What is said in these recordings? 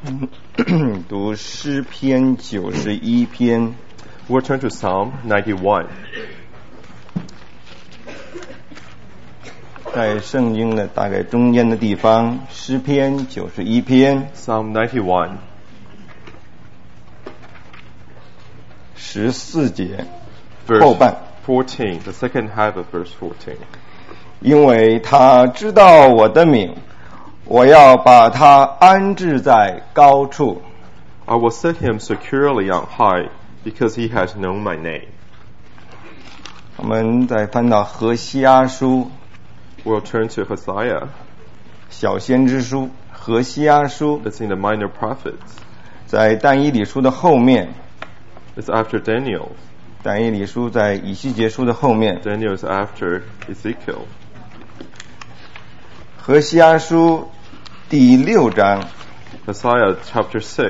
读诗篇91篇。 We'll turn to Psalm 91. 在圣经的大概中间的地方，诗篇91篇 Psalm 91. 14节 Verse 后半。 14, the second half of verse 14. 因为他知道我的名，我要把他安置在高处。 I will set him securely on high, because he has known my name. 我们再翻到何西阿书 We'll turn to Hosea. 小先知书，何西阿书 It's in the minor prophets. 在但以理书的后面， It's after Daniel. 但以理书在以西结书的后面。 Daniel is after Ezekiel. 何西阿书第6章 Hosea chapter 6.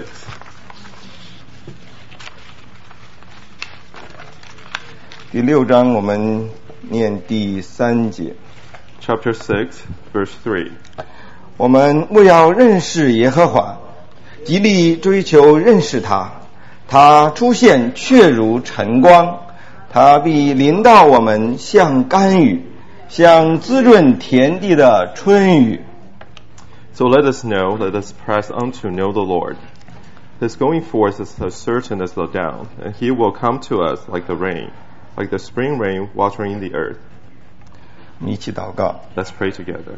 第6章我们念第3节。 Chapter 6, verse 3. 我们为要认识耶和华，极力追求认识他，他出现确如晨光，他必临到我们像甘雨，像滋润田地的春雨。 So let us press on to know the Lord. His going forth is as certain as the dawn, and he will come to us like the rain, like the spring rain watering the earth. 我们一起祷告。 Let's pray together.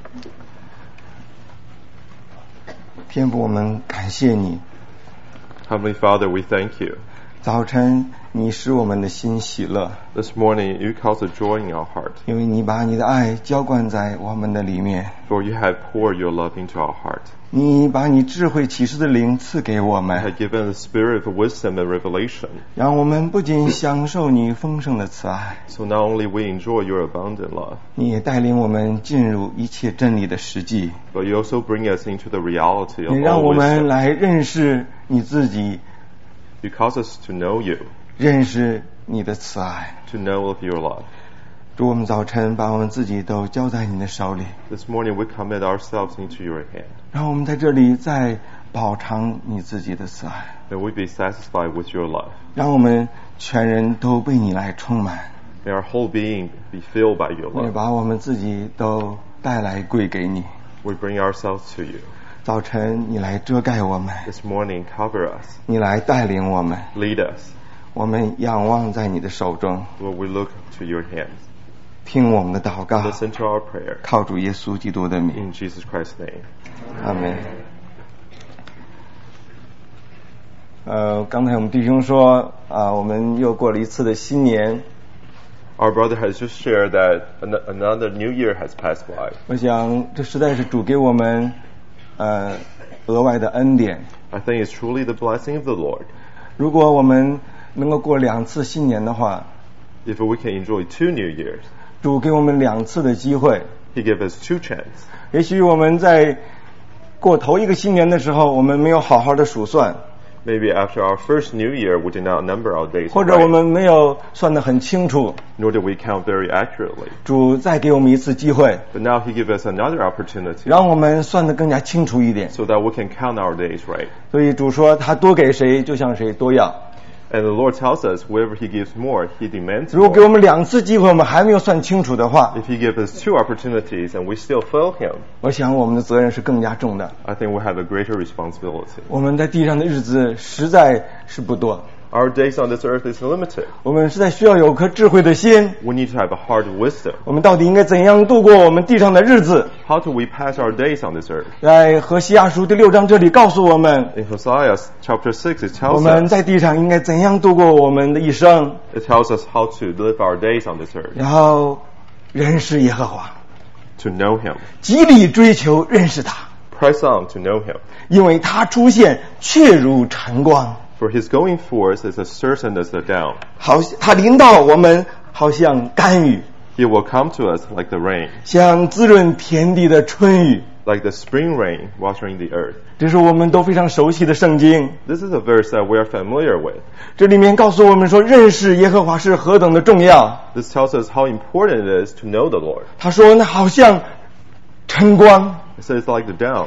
天父，我们感谢你， Heavenly Father, we thank you. 早晨你使我们的心喜乐， This morning you cause a joy in our heart, 因为你把你的爱浇灌在我们的里面， for you have poured your love into our heart. 你把你智慧启示的灵赐给我 You 们， have given the spirit of wisdom and revelation, 让我们不仅享受你丰盛的慈爱， so not only we enjoy your abundant love, 你也带领我们进入一切真理的实际， but you also bring us into the reality of 你让 all 我们 wisdom. 来认识你自己， You cause us to know you, 认识你的慈爱。 to know of your love. 主，我们早晨把我们自己都交在你的手里， This morning we commit ourselves into your hand. 让我们在这里再饱尝你自己的慈爱， May we be satisfied with your love. 让我们全人都被你来充满， May our whole being be filled by your 也 love. 把我们自己都带来归给你。 We bring ourselves to you. 早晨你来遮盖我们， This morning cover us, 你来带领我们， lead us, 我们仰望在你的手中， Lord, we look to your hands. 听我们的祷告， Listen to our prayer. 靠主耶稣基督的名， In Jesus Christ's name. 阿门。刚才我们弟兄说我们又过了一次的新年。 Our brother has just shared that another new year has passed by. 我想这实在是主给我们额外的恩典。 I think it's truly the blessing of the Lord. 如果我们能够过2次新年的话， If we can enjoy 2 New Years, 主给我们2次的机会。 He gave us 2 chances. 也许我们在过头一个新年的时候，我们没有好好的数算， Maybe after our first New Year, we did not number our days 或者我 right, 们没有算得很清楚。 nor did we count very accurately. 主再给我们一次机会， But now He gives us another opportunity 让我们算得更加清楚一点。 so that we can count our days right. 所以主说他多给谁就向谁多要。 And the Lord tells us, whoever He gives more, He demands 如果给 more. 我们2次机会，我们还没有算清楚的话， If He gives us 2 opportunities and we still fail Him, 我想我们的责任是更加重的。 I think we have a greater responsibility. 我们在地上的日子实在是不多， Our days on this earth is limited. 我们实在需要有颗智慧的心。 We need to have a heart of wisdom. 我们到底应该怎样度过我们地上的日子？ How do we pass our days on this earth? 在何西阿书第6章这里告诉我们， In Hosea chapter 6, it 我 tells 们 us, 在地上应该怎样度过我们的一生， it tells us how to live our days on this earth, 然后认识耶和华， to know Him, 极力追求认识他， press on to know Him. 因为他出现确如晨光， For His going forth is as certain as the dawn. 他临到我们，好像甘雨， He will come to us like the rain, 像滋润田地的春雨。 like the spring rain watering the earth. 这是我们都非常熟悉的圣经。 This is a verse that we are familiar with. 这里面告诉我们说，认识耶和华是何等的重要。 This tells us how important it is to know the Lord. 他说，那好像晨光， It says like the dawn.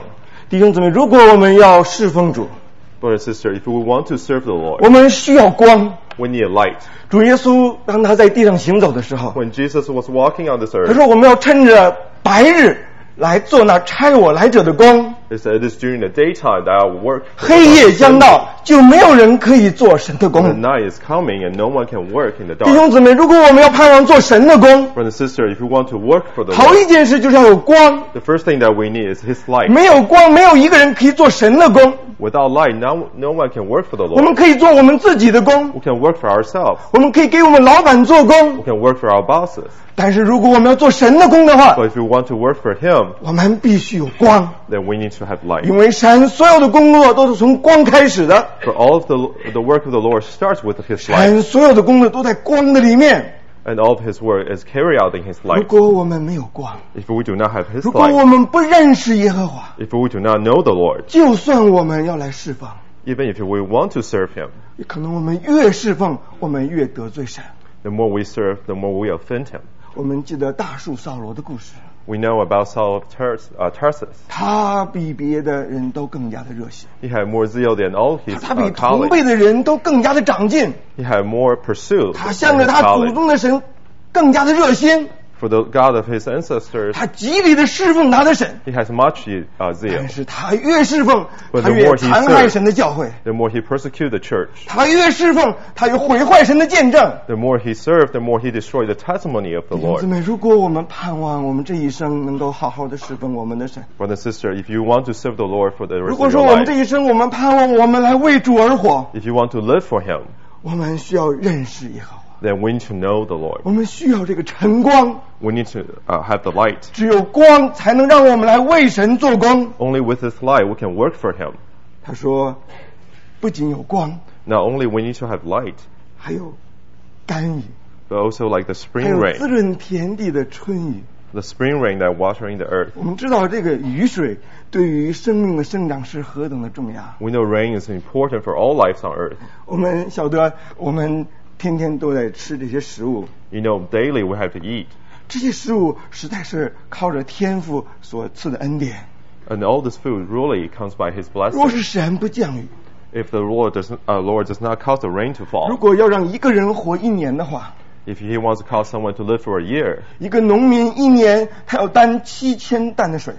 弟兄姊妹，如果我们要侍奉主， Brother and sister, if we want to serve the Lord, 我们需要光。 we need a light. 主耶稣当他在地上行走的时候， When Jesus was walking on this 他 earth, 说我们要趁着白日来做那差我来者的光， he said, it is during the daytime that I will work. 黑夜将到，就没有人可以做神的 The 工。 night is coming and no one can work in the 弟 dark. 兄姊妹，如果我们要盼望做神的工， Brother and sister, if you want to work for the 头 Lord, 一件事就是要有光。 the first thing that we need is His light. 没有光，没有一个人可以做神的工。 Without light, no one can work for the 我们 Lord. 可以做我们自己的工， We can work for ourselves. 我们可以给我们老板做工 We，can work for our bosses. 但是如果我们要做神的工的话， But if we want to work for Him, 我们必须有光， then we need to have light. 因为神所有的工作都是从光开始的， For all of the work of the Lord starts with His light, 神所有的工作都在光的里面。 and all of His work is carried out in His 如 light. 果我们没有光， If we do not have His 如果 light, 我们不认识耶和华， if we do not know the Lord, 就算我们要来释放， even if we want to serve Him, 可能我们越释放，我们越得罪神。 the more we serve, the more we offend Him. 我们记得大树扫罗的故事， We know about Saul of Tarsus. 他比别的人都更加的热心， He had more zeal than all his 他比同 colleagues. 辈的人都更加的长进， He had more pursuit 他 than 向着 his 他祖 colleagues. 宗的神更加的热心， For the God of his ancestors, 他极力的侍奉他的神。 he has much zeal. 但是他越侍奉， But 他 the 越 more he 残害 serves, 神的教会； the more he persecute the church. 他越侍奉，他越毁坏神的见证。 The more he served, the more he destroyed the testimony of the 弟兄姊 Lord. 妹，如果我们盼望我们这一生能够好好的侍奉我们的神， Brother and sister, if you want to serve the Lord for the 如 rest 果 of 说 your 我们这 life, 一生我们盼望我们来为主而活， if you want to live for Him, 我们需要认识耶和华， then we need to know the Lord. 我们需要这个晨光， We need to have the light. 只有光才能让我们来为神做工。 Only with His light we can work for Him. 他说，不仅有光， Not only we need to have light, 还有甘雨， but also like the 还 spring 有滋 rain, 润田地的春雨。 the spring rain that watering the earth. 我们知道这个雨水对于生命的生长是何等的重要。 We know rain is important for all lives on earth. 我们晓得，我们天天都在吃这些食物， You know, daily we have to eat. 这些食物实在是靠着天父所赐的恩典。 And all this food really comes by His 若 blessing. 是神不降雨， If the Lord does not cause the rain to 如 fall, 果要让一个人活1年的话， if He wants to cause someone to live for a year, 一个农民1年他要担7000担的水，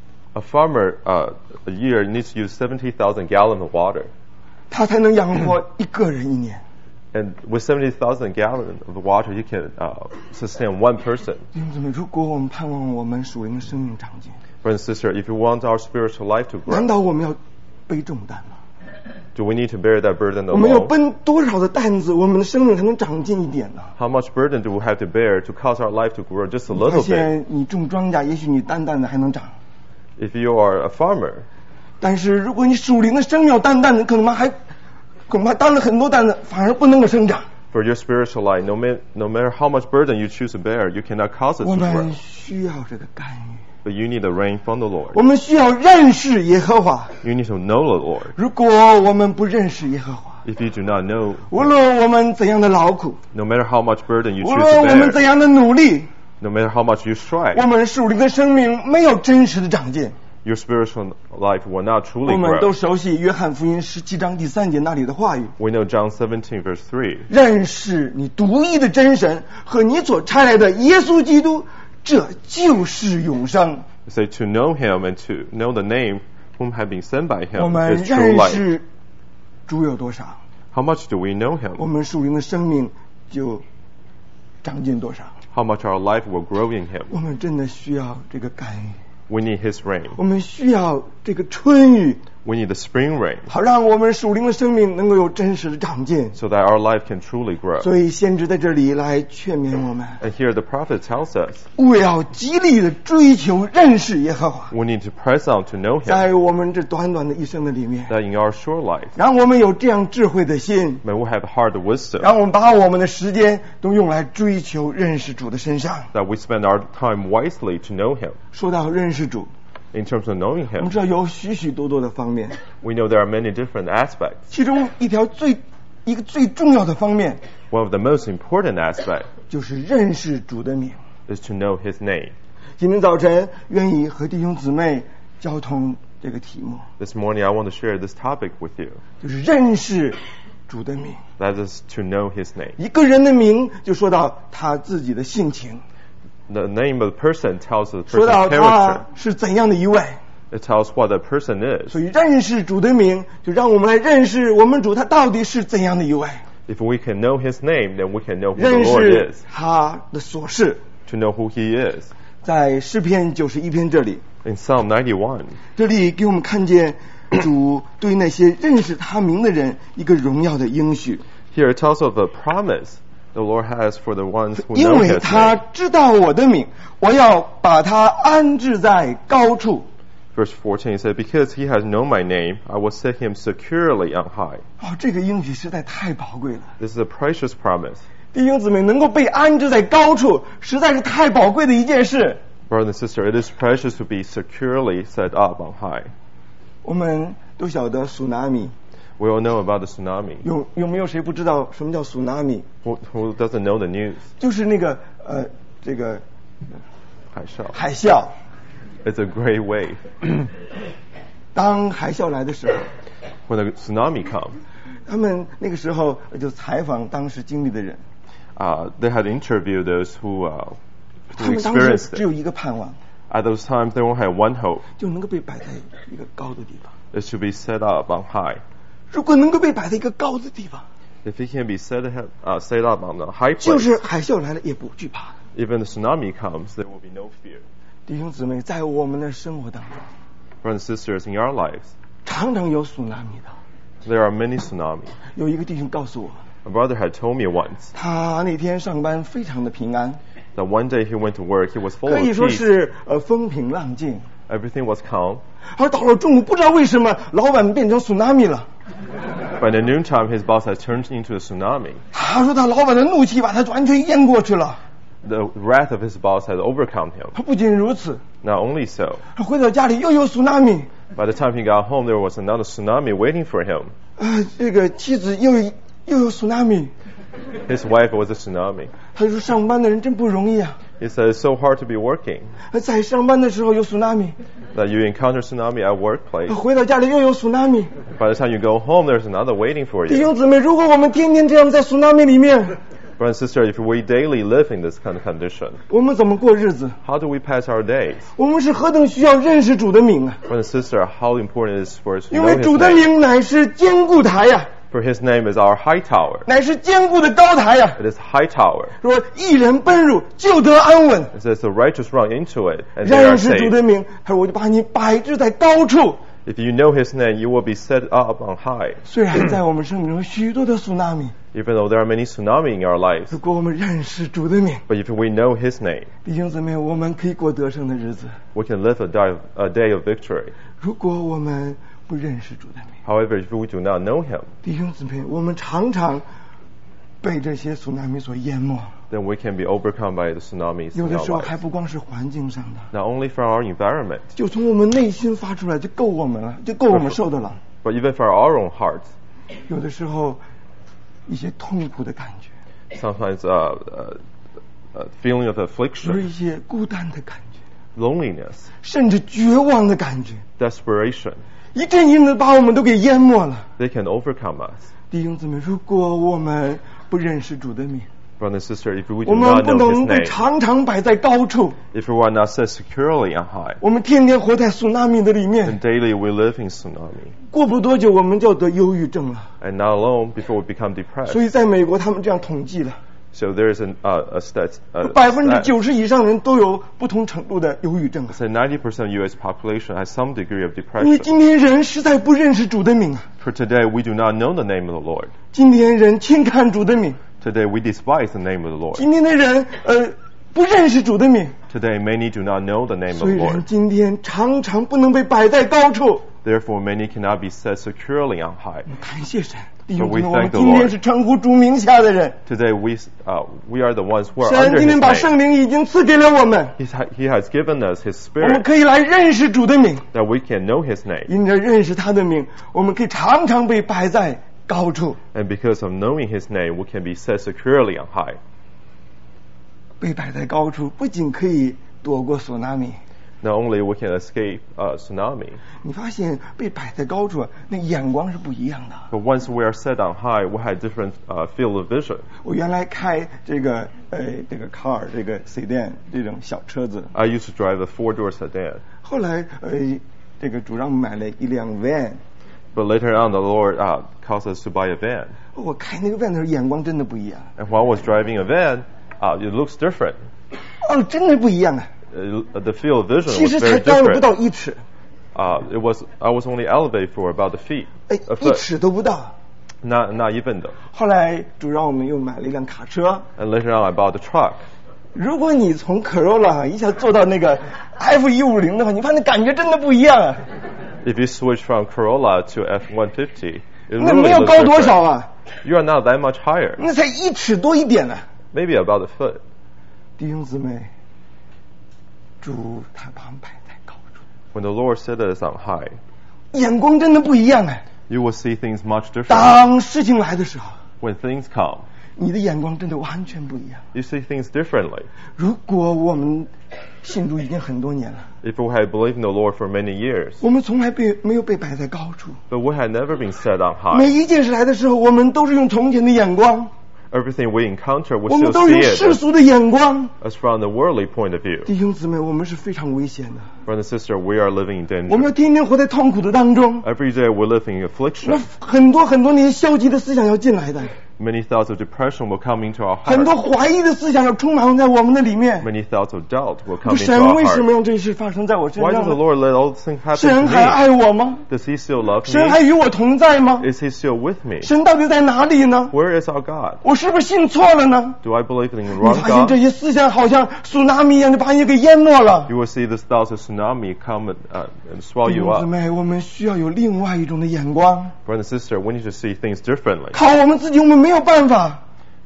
a farmer a year needs to use 70,000 gallons of water. 他才能养活一个人1年。 And with 70,000 gallons of water, you can sustain one person. 弟兄姊妹，如果我们盼望我们属灵的生命长进， Brother and sister, if you want our spiritual life to 难 grow, 道我们要背重担吗？ do we need to bear that burden 我们要 alone? 奔多少的担子，我们的生命才能长进一点呢？ How much burden do we have to bear to cause our life to grow just a 发 little bit? 现你种庄稼，也许你单单的还能长， If you are a farmer, 但是如果你属灵的生命要单单的，恐怕担了很多担子，反而不能够生长。 for your spiritual life, no matter how much burden you choose to bear, you cannot cause it 我 to grow. 们需要这个甘雨， But you need the rain from the 我 Lord. 们需要认识耶和华。 You need to know the Lord. 如果我们不认识耶和华， If you do not know, 无论我们怎样的劳苦， no matter how much burden you 无 choose 论 to 我们 bear, 怎样的努力， no matter how much you 我 strive, 们属灵的生命没有真实的长进。 your spiritual life will not 我 truly 们都 grow. 熟悉约翰福音17章第3节那里的话语： We know John 17 verse 3. 认识你独一的真神和你所差来的耶稣基督，这就是永生。 It says to know Him and to know the name whom have been sent by 我 Him 们 is true 认 life. 识主有多少， How much do we know 我 Him? 们属灵的生命就长进多少。 How much our life will grow in Him? 我们真的需要这个甘雨， We need His rain. 我们需要这个春雨， We need the spring rain 好让我们属灵的生命能够有真实的长进。 so that our life can truly grow. 所以先知在这里来劝勉我们， And here the prophet tells us 务要极力的追求认识耶和华， we need to press on to know Him. 在我们这短短的一生的里面， That in our short life, 让我们有这样智慧的心， may we have heart of wisdom. 让我们把我们的时间都用来追求认识主的身上。 That we spend our time wisely to know Him. 说到认识主， In terms of knowing 我们 Him, 知道有许许多多的方面， we know there are many different aspects. 其中一个最重要的方面 One of the most important aspects 就是认识主的名。 is to know His name. 今天早晨愿意和弟兄姊妹交通这个题目， This morning I want to share this topic with you. 就是认识主的名。 That is to know His name. 一个人的名就说到他自己的性情， The name of the person tells the 说 person's 到 character. 他是怎样的一位。 It tells what the person is. 所以认识主的名，就让我们来认识我们主他到底是怎样的一位， If we can know His name, then we can know who the 认 Lord 识 is. 他的所事。 To know who He is. 在诗篇91篇这里， In Psalm 91, 这里给我们看见主对那些认识他名的人一个荣耀的应许， here it tells of the promise the Lord has for the ones who 因 know 为 His 他 name. 知道我的名，我要把他安置在高处。 Verse 14 said, Because He has known my name, I will set Him securely on high. 哦，这个应许实在太宝贵了。 This is a precious promise. 弟兄姊妹，能够被安置在高处，实在是太宝贵的一件事。 Brother and sister, it is precious to be securely set up on high. 我们都晓得苏拿米， We all know about the tsunami. 有没有谁不知道什么叫苏拿米？ Who doesn't know the news? 就是那个这个海啸. 海啸。 It's a great wave. 当海啸来的时候， When the tsunami comes, 他们那个时候就采访当时经历的人， they had interviewed those who 他们当时 experienced 只有 it. 一个盼望， At those times, they only had one hope, 就能够被摆在一个高的地方。 is to be set up on high. 如果能够被摆在一个高的地方， If it can be set up on a high 就 place, 是海啸来了也不惧怕。 even the tsunami comes, there will be no fear. 弟兄姊妹，在我们的生活当中， Brothers and sisters, in our lives, 常常有苏拿米的。 there are many tsunamis. 有一个弟兄告诉我， A brother had told me once 他那天上班非常的平安， that one day he went to work, he was full 可 of 以说 peace, 是风平浪静。 everything was calm. 而到了中午，不知道为什么老板变成苏拿米了。 By the noontime, his boss had turned into a tsunami. 他说他老板的怒气把他完全淹过去了。 The wrath of his boss had overcome him. 他不仅如此， Not only so, 他回到家里又有苏拿米， by the time he got home, there was another tsunami waiting for him. 这个妻子又有苏拿米。 His wife was a tsunami. 他就说上班的人真不容易啊， He said, it's so hard to be working 在上班的时候有苏拿米， that you encounter tsunami at workplace. 回到家里又有苏拿米。 By the time you go home, there's another waiting for 弟 you. 兄姊妹，如果我们天天这样在苏拿米里面， Brother and sister, if we daily live in this kind of condition, 我们怎么过日子？ how do we pass our days? 我们是何等需要认识主的名啊！ Brother and sister, how important it is for us to 因 know 为 His 主的 name. 名乃是坚固台呀、 For His name is our high tower. 乃是坚固的高台呀、 It is high tower. 说一人奔入就得安稳。 It says the righteous run into it and they are 认识主 saved. 的名，他说我就把你摆置在高处。 If you know His name, you will be set up on high. 虽然在我们生命中许多的苏拿米， Even though there are many tsunami in our lives, 如果我们认识主的名， but if we know His name, 弟兄姊妹，我们可以过得胜的日子。 we can live a day of victory. 如果我们不认识主的名， However, if we do not know Him, 弟兄姊妹，我们常常被这些苏拿米所淹没。 then we can be overcome by the tsunamis 有 in 的 our 时候 lives. 还不光是环境上的， Not only from our environment, 就从我们内心发出来就够我们了，就够我们受的了。 but even from our own hearts. 有的时候一些痛苦的感觉， Sometimes feeling of 有一 affliction, 些孤单的感觉， loneliness, 甚至绝望的感觉， desperation, 一阵一阵的把我们都给淹没了。 they can overcome us. 弟兄姊妹，如果我们不认识主的名， Brother and sister, if we 我 do 们 not 不 know 能 His 被 name, 常常摆在高处， if we are not set securely on high, 我们天天活在苏拿米的里 then 面， daily we live in tsunami. 过不多久我们就要得忧郁症了。 And not alone before we become depressed. 所以在美国他们这样统计了， So there is a stat. 90%以上人都有不同程度的忧郁症啊。 So 90% of U.S. population has some degree of 因为 depression. 今天人实在不认识主的名啊， For today, we do not know the name of the Lord. 今天人轻看主的名， Today, we despise the name of the Lord. 今天的人不认识主的名， Today, many do not know the name of 所 the 以人 Lord. 今天常常不能被摆在高处。 Therefore, many cannot be set securely on high. 感谢神，弟兄 But 姊 we 妹，我们 thank the 今天 Lord. 是称呼主名下的人， Today, we are the ones who are 神 under 今 His 天把 name. 圣灵已经赐给了我们， He has given us His 我们 Spirit 可以来认识主的名。 that we can know His name. 因着认识他的名，我们可以常常被摆在高处。 And because of knowing His name, we can be set securely on high. 被摆在高处，不仅可以躲过索纳米， not only we can escape tsunami, 你发现被摆在高处，那眼光是不一样的。 but once we are set on high, we have different field of vision. 我原来开这个car 这个 sedan 这种小车子， I used to drive a 4-door sedan, 后来这个主让买了一辆 van， but later on the Lord caused us to buy a van. 我开那个 van 的时候眼光真的不一样， And while I was driving a van, it looks different. 哦，真的不一样啊！ The field of vision 其 was 实才 very 高了不 different. 到1尺， I was only elevated for about a feet, 哎， a 1 foot, 尺都不到。 not even though. 后来主让我们又买了一辆卡车。 And later on, I bought a truck. 如果你从 Corolla 一下坐到那个 F150的话，你发现感觉真的不一样啊！ If you switch from Corolla to F-150, it 那没 really 有 looks 高多少 different. 啊？ You are not that much higher, 那才1尺多一点呢、 maybe about a foot. 弟兄姊妹，主他把我们摆在高处， When the Lord set us on high, 眼光真的不一样哎。 you will see things much different. 当事情来的时候， When things come, 你的眼光真的完全不一样。 you see things differently. 如果我们信主已经很多年了， If we had believed in the Lord for many years, 我们从来没有被摆在高处。 but we had never been set on high. 每一件事来的时候，我们都是用从前的眼光， Everything we encounter, we 我们 still 都是 see 用 it 世俗的眼光。 as from the worldly point of view. 弟兄姊妹，我们是非常危险的， Brother and sister, we are living in 我们 danger. 要天天活在痛苦的当中。 Every day we're living in 那 affliction. 很多那些消极的思想要进来的， Many thoughts of depression will come into our 很多 heart. 怀疑的思想要充满在我们的里面。 Many thoughts of doubt will come into 神 our 为什么 heart. 让这些事发生在我身 Why 上 does the 呢？ Lord let all these things happen 神 to 还爱 me? 我吗？ Does He still love 神还 me? 与我同在吗？ Is He still with me? 神到底在哪里呢？ Where is our God? 我是不是信错了呢？ Do I believe in the 你 wrong 发现这 God? 些思想好像苏拿米一样，就把你给淹没了。 You will see the thoughts of tsunami come and swallow 弟 you 兄姊 up. 妹，我们需要有另外一种的眼光， Brother and sister, we need to see things differently. 靠我们自己我们没有办法，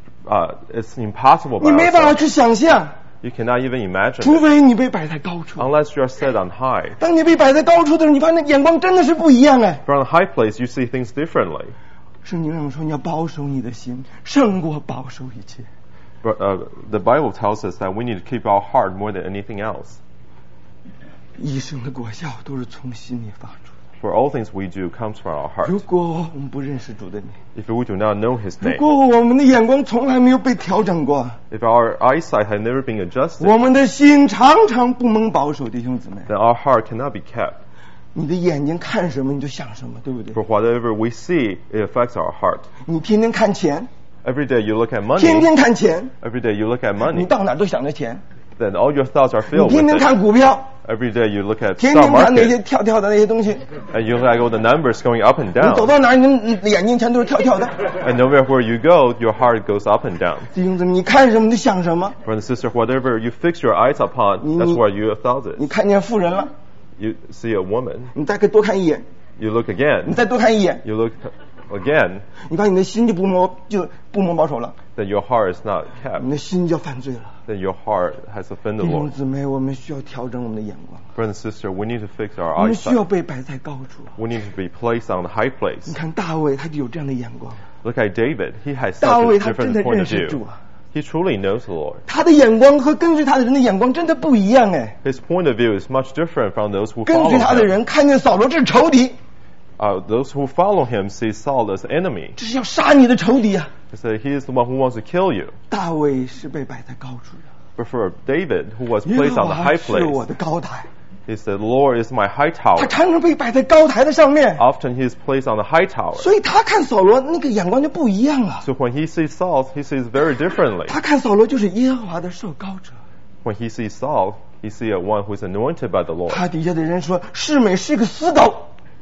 It's impossible 你 by 没办法 ourselves. 去想象， You cannot even imagine 除 it 非你被摆在高处。 unless you are set on high. 当你被摆在高处的时候，你发现眼光真的是不一样哎。 From a high place, you see things differently. 圣经上说，你要保守你的心，胜过保守一切。 But, the Bible tells us that we need to keep our heart more than anything else. 一生的果效都是从心里发出的。 For all things we do comes from our 如 heart. 果我们不认识主的名， If we do not know His 如 name, 果我们的眼光从来没有被调整过， if our eyesight had never been adjusted, 我们的心常常不蒙保守。弟兄姊妹， then our heart cannot be kept. 你的眼睛看什么你就想什么，对不对？ For whatever we see, it affects our heart. 你天天看钱， Every day you look at 天 money. 天看钱， Every day you look at 你 money. 到哪儿都想着钱。 Then all your thoughts are 你 filled 天 with 天 it. 看股票， Every day you look at 天 stock 天看那些 market. 跳的那些东西。 And you look at all the numbers going up and 你走 down. 到哪儿，你眼睛前都是跳的。 And no matter where you go, your heart goes up and down. 弟兄姊妹，你看什么你就想什么。 Brother and sister, whatever you fix your eyes upon, that's where your thoughts 你 is. 看见富人了， You see a woman, 你再可以多看一眼， you look 你 again, 再多看一眼， you look again, 你发现你的心就不蒙保守了， then your heart is not kept. 你的心就要犯罪了。 Then your heart has offended 弟 the 兄 Lord. 姊妹，我们需要调整我们的眼光， Brother and sister, we need to fix our 我们需要 eyesight. 被摆在高处。 We need to be placed on the high 你 place. 看大卫，他就有这样的眼光。 Look at David. He has 大 such 卫 a 他真 different 的 point 认 of 识主 view. 啊， He truly knows the Lord. 他的眼光和跟随他的人的眼光真的不一样哎。 His point of view is much different from those who 跟 follow 随他的 him. 人看见扫罗这是仇敌， Those who follow him see Saul as enemy. 这是要杀你的仇敌啊。 They say he is the one who wants to kill you. 大卫是被摆在高处的， But for David, who was 耶 placed 和 on the 华 high 是我 place, 的高台， he said, Lord is my high 他 tower. 常常被摆在高台的上面， Often he is placed on the high tower. 所以他看扫罗那个眼光就不一样了。 So when he sees Saul, he sees very differently. 他看扫罗就是耶和华的受膏者， When he sees Saul, he sees a one who is anointed by the Lord. 他底下的人说世美是个死狗，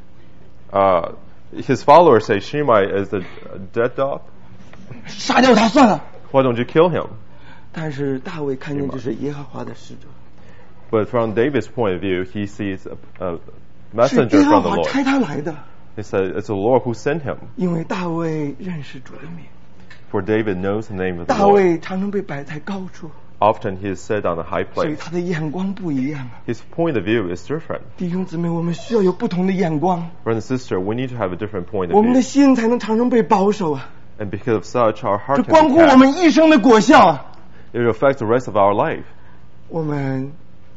His followers say Shimei is a dead dog. 杀掉他算了。 Why don't you kill him? 但是大卫看见这是耶和华的使者， But from David's point of view, he sees a 是 messenger 耶和 from the 华 Lord. 差他来的， He said, it's the Lord who sent him. 因为大卫认识主的名， For David knows the name of the 大 Lord. 卫常常被摆在高处， Often he is set on a high 所以 place. 他的眼光不一样啊。 His point of view is different. 弟兄姊妹，我们需要有不同的眼光， Brother and sister, we need to have a different point 我 of 们的 view. 心才能常常被保守啊。 And because of such, our 这 heart 关 can 乎 be 我 kept. 们一生的果效啊。 It affects the rest of our life. 我们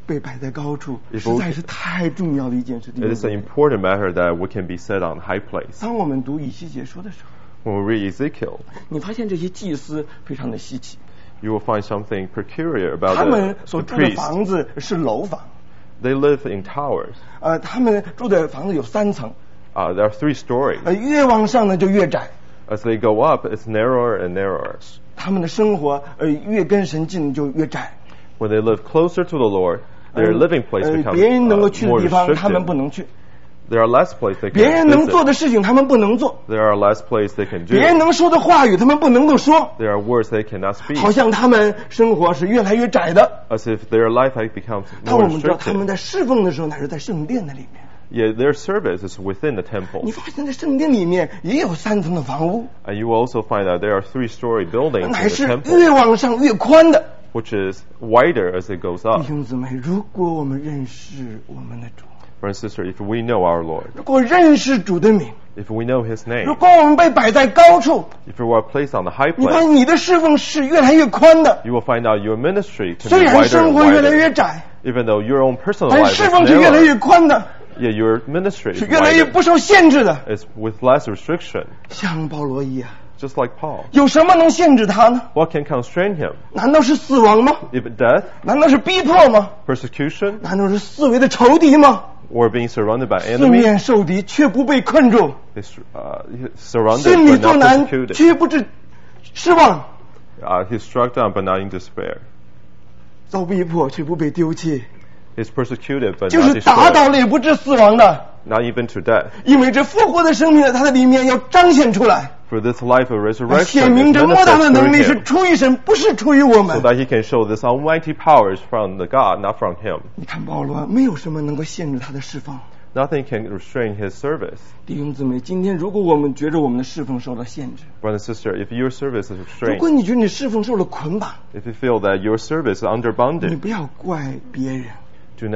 被摆在高处， If 实在是太重要的一件事。 It is an important matter that we can be set on high place. 当我们读以西结书的时候， When we read Ezekiel, 你发现这些祭司非常的稀奇， you will find something peculiar about 他们 the 所住的 priests. 房子是楼房， They live in towers. 他们住的房子有3层， There are 3 stories. 越往上呢就越窄。 As they go up, it's narrower and narrower. 他们的生活越跟神近就越窄。 When they live closer to the Lord, their living place becomes 别人能够去的 more 地方，他们不 restricted. 能去； There are less places they 别人 can 能做 visit. 的事情，他们不能做； There are less places they can 别人 do. 能说的话语，他们不能够说。 There are words they cannot speak. 好像他们生活是越来越窄的。 As if their life becomes 但 more 我们知道，他们 restricted. 在侍奉的时候，乃是在圣殿的里面。 Yet their service is within the 你 temple. 发现在圣殿里面也有3层的房屋， And you will also find that there are 3-story buildings 乃 in 是 the temple, 越往上越宽的。 which is wider as it goes 弟 up. 兄姊妹，如果我们认识我们的主， Brother and sister, if we know our Lord, 如果认识主的名， if we know His 如 name, 果我们被摆在高处， if we are placed on the high 你发 place, 现你的侍奉是越来越宽的。 you will find out your ministry can 虽 be 然 wider 生 and 活越来越 wider. 窄， Even though your own personal 但 life 是 is 侍奉是越来越 narrower, 宽的， yet your ministry is 是越来越 wider. 不受限制的。 It's with less restriction, 像保罗一样， just like Paul. 有什么能限制他呢？ What can constrain him? 难道是死亡吗？ If death, 难道是逼迫吗？ persecution, 难道是四围的仇敌吗？ or being surrounded by 四 enemies? 面受敌却不被困住， He's surrounded 心里 but 作 not 难 persecuted. 却不致失望， He's struck down but not in despair. 遭逼迫却不被丢弃， He's persecuted but 就 not 是打 destroyed. 倒了也不致死亡的。 Not even to death. 因为这复活的生命在他的里面要彰显出来， For this life of 显 resurrection 明 is 这莫大的 manifest 能 through 力是 him, 出于神，不是出于我 so 们。 that he can show this almighty powers from the God, not from him. 你看保罗，没有什么能够限制他的释放。 Nothing can restrain his service. 弟兄姊妹，今天如果我们觉着我们的侍奉受到限制， Brother and sister, if your service is 如果 restrained, 你觉得你侍奉受了捆绑， if you feel that your service is 你 underbunded, 不要怪别人， do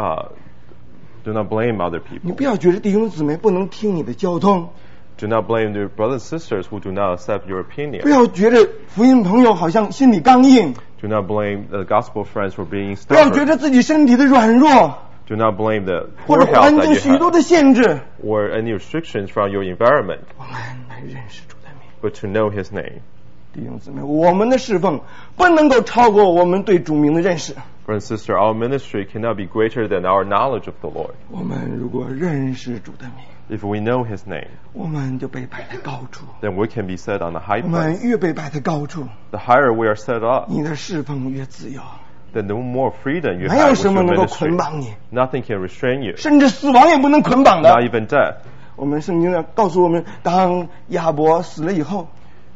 not blame other 你 people. 不要觉得弟兄姊妹不能听你的交通， Do not blame your brothers and sisters who do not accept your 不 opinion. 要觉得福音朋友好像心里刚硬， Do not blame the gospel friends for being 不要觉 stubborn. 得自己身体的软弱， Do not blame the 或 poor 者 health 环 that 境 you 许多 have 的限制。 or any restrictions from your environment, 我们来认识主的名。 but to know his name. 弟兄姊妹，我们的侍奉不能够超过我们对主名的认识。 Brother and sister, our ministry cannot be greater than our knowledge of the Lord. 我们如果认识主的名， If we know his name, 我们就被摆在高处。 then we can be set on the high 我们 place. 越被摆在高处， The higher we are set up, 你的侍奉越自由， then the more freedom you 没 have 有 with 什么 your 能够 ministry. 捆绑你， Nothing can restrain you, 甚至死亡也不能捆绑 not 的。 even death. 我们圣经上告诉我们，当亚伯死了以后，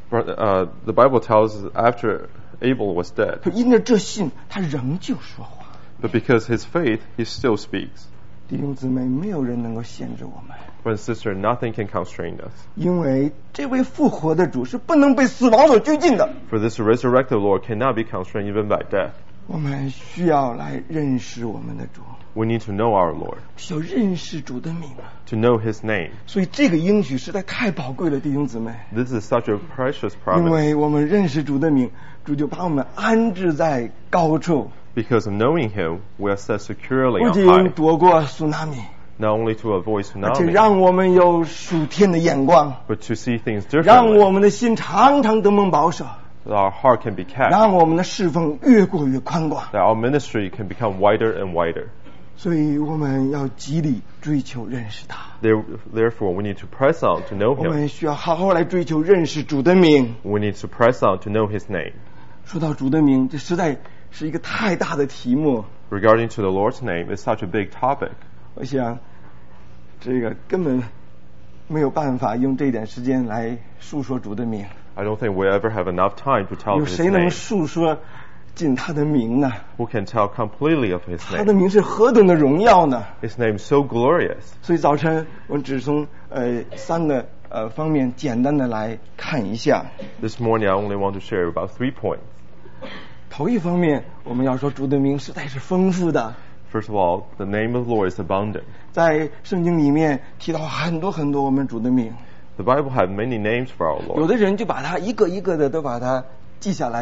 The Bible tells us after Abel was dead, 他因着这信，他仍旧说话。 but because his faith, he still speaks. 弟兄姊妹，没有人能够限制我们， Brother and sister, nothing can constrain us. 因为这位复活的主是不能被死亡所拘禁的。 For this resurrected Lord cannot be constrained even by death. 我们需要来认识我们的主， We need to know our Lord, 需要认识主的名啊！ to know his name. 所以这个应许实在太宝贵了，弟兄姊妹。 This is such a precious 因 promise 为我们认识主的名，主就把我们安置在高处， because of knowing him, we are set securely 不 on 仅 high, 躲过苏拿米， not only to avoid 而且 tsunami, 让我们有属天的眼光， but to see things 让 differently. 我们的心常常得蒙保守， That our heart can be kept, 让我们的侍奉越过越宽广。 that our ministry can become wider and wider. 所以我们要极力追求认识他， Therefore, we need to press on to know 我 him. 们需要好好来追求认识主的名。 We need to press on to know his name. 说到主的名，这实在是一个太大的题目。 Regarding to the Lord's name, it's such a big topic. 我想，这个根本没有办法用这一点时间来述说主的名。 I don't think we ever have enough time to tell 有 his 谁能 name. 述说尽他的名呢？ Who can tell completely of his 他的 name? 名是何等的荣耀呢？ His name is so glorious. 所以早晨我们只从三个方面简单的来看一下。 This morning, I only want to share about 3 points. 头一方面，我们要说主的名实在是丰富的， First of all, the name of the Lord is abundant. 在圣经里面提到很多很多我们主的名， The Bible has many names for our 有 Lord. 的人就把它一个一个的都把它记下来，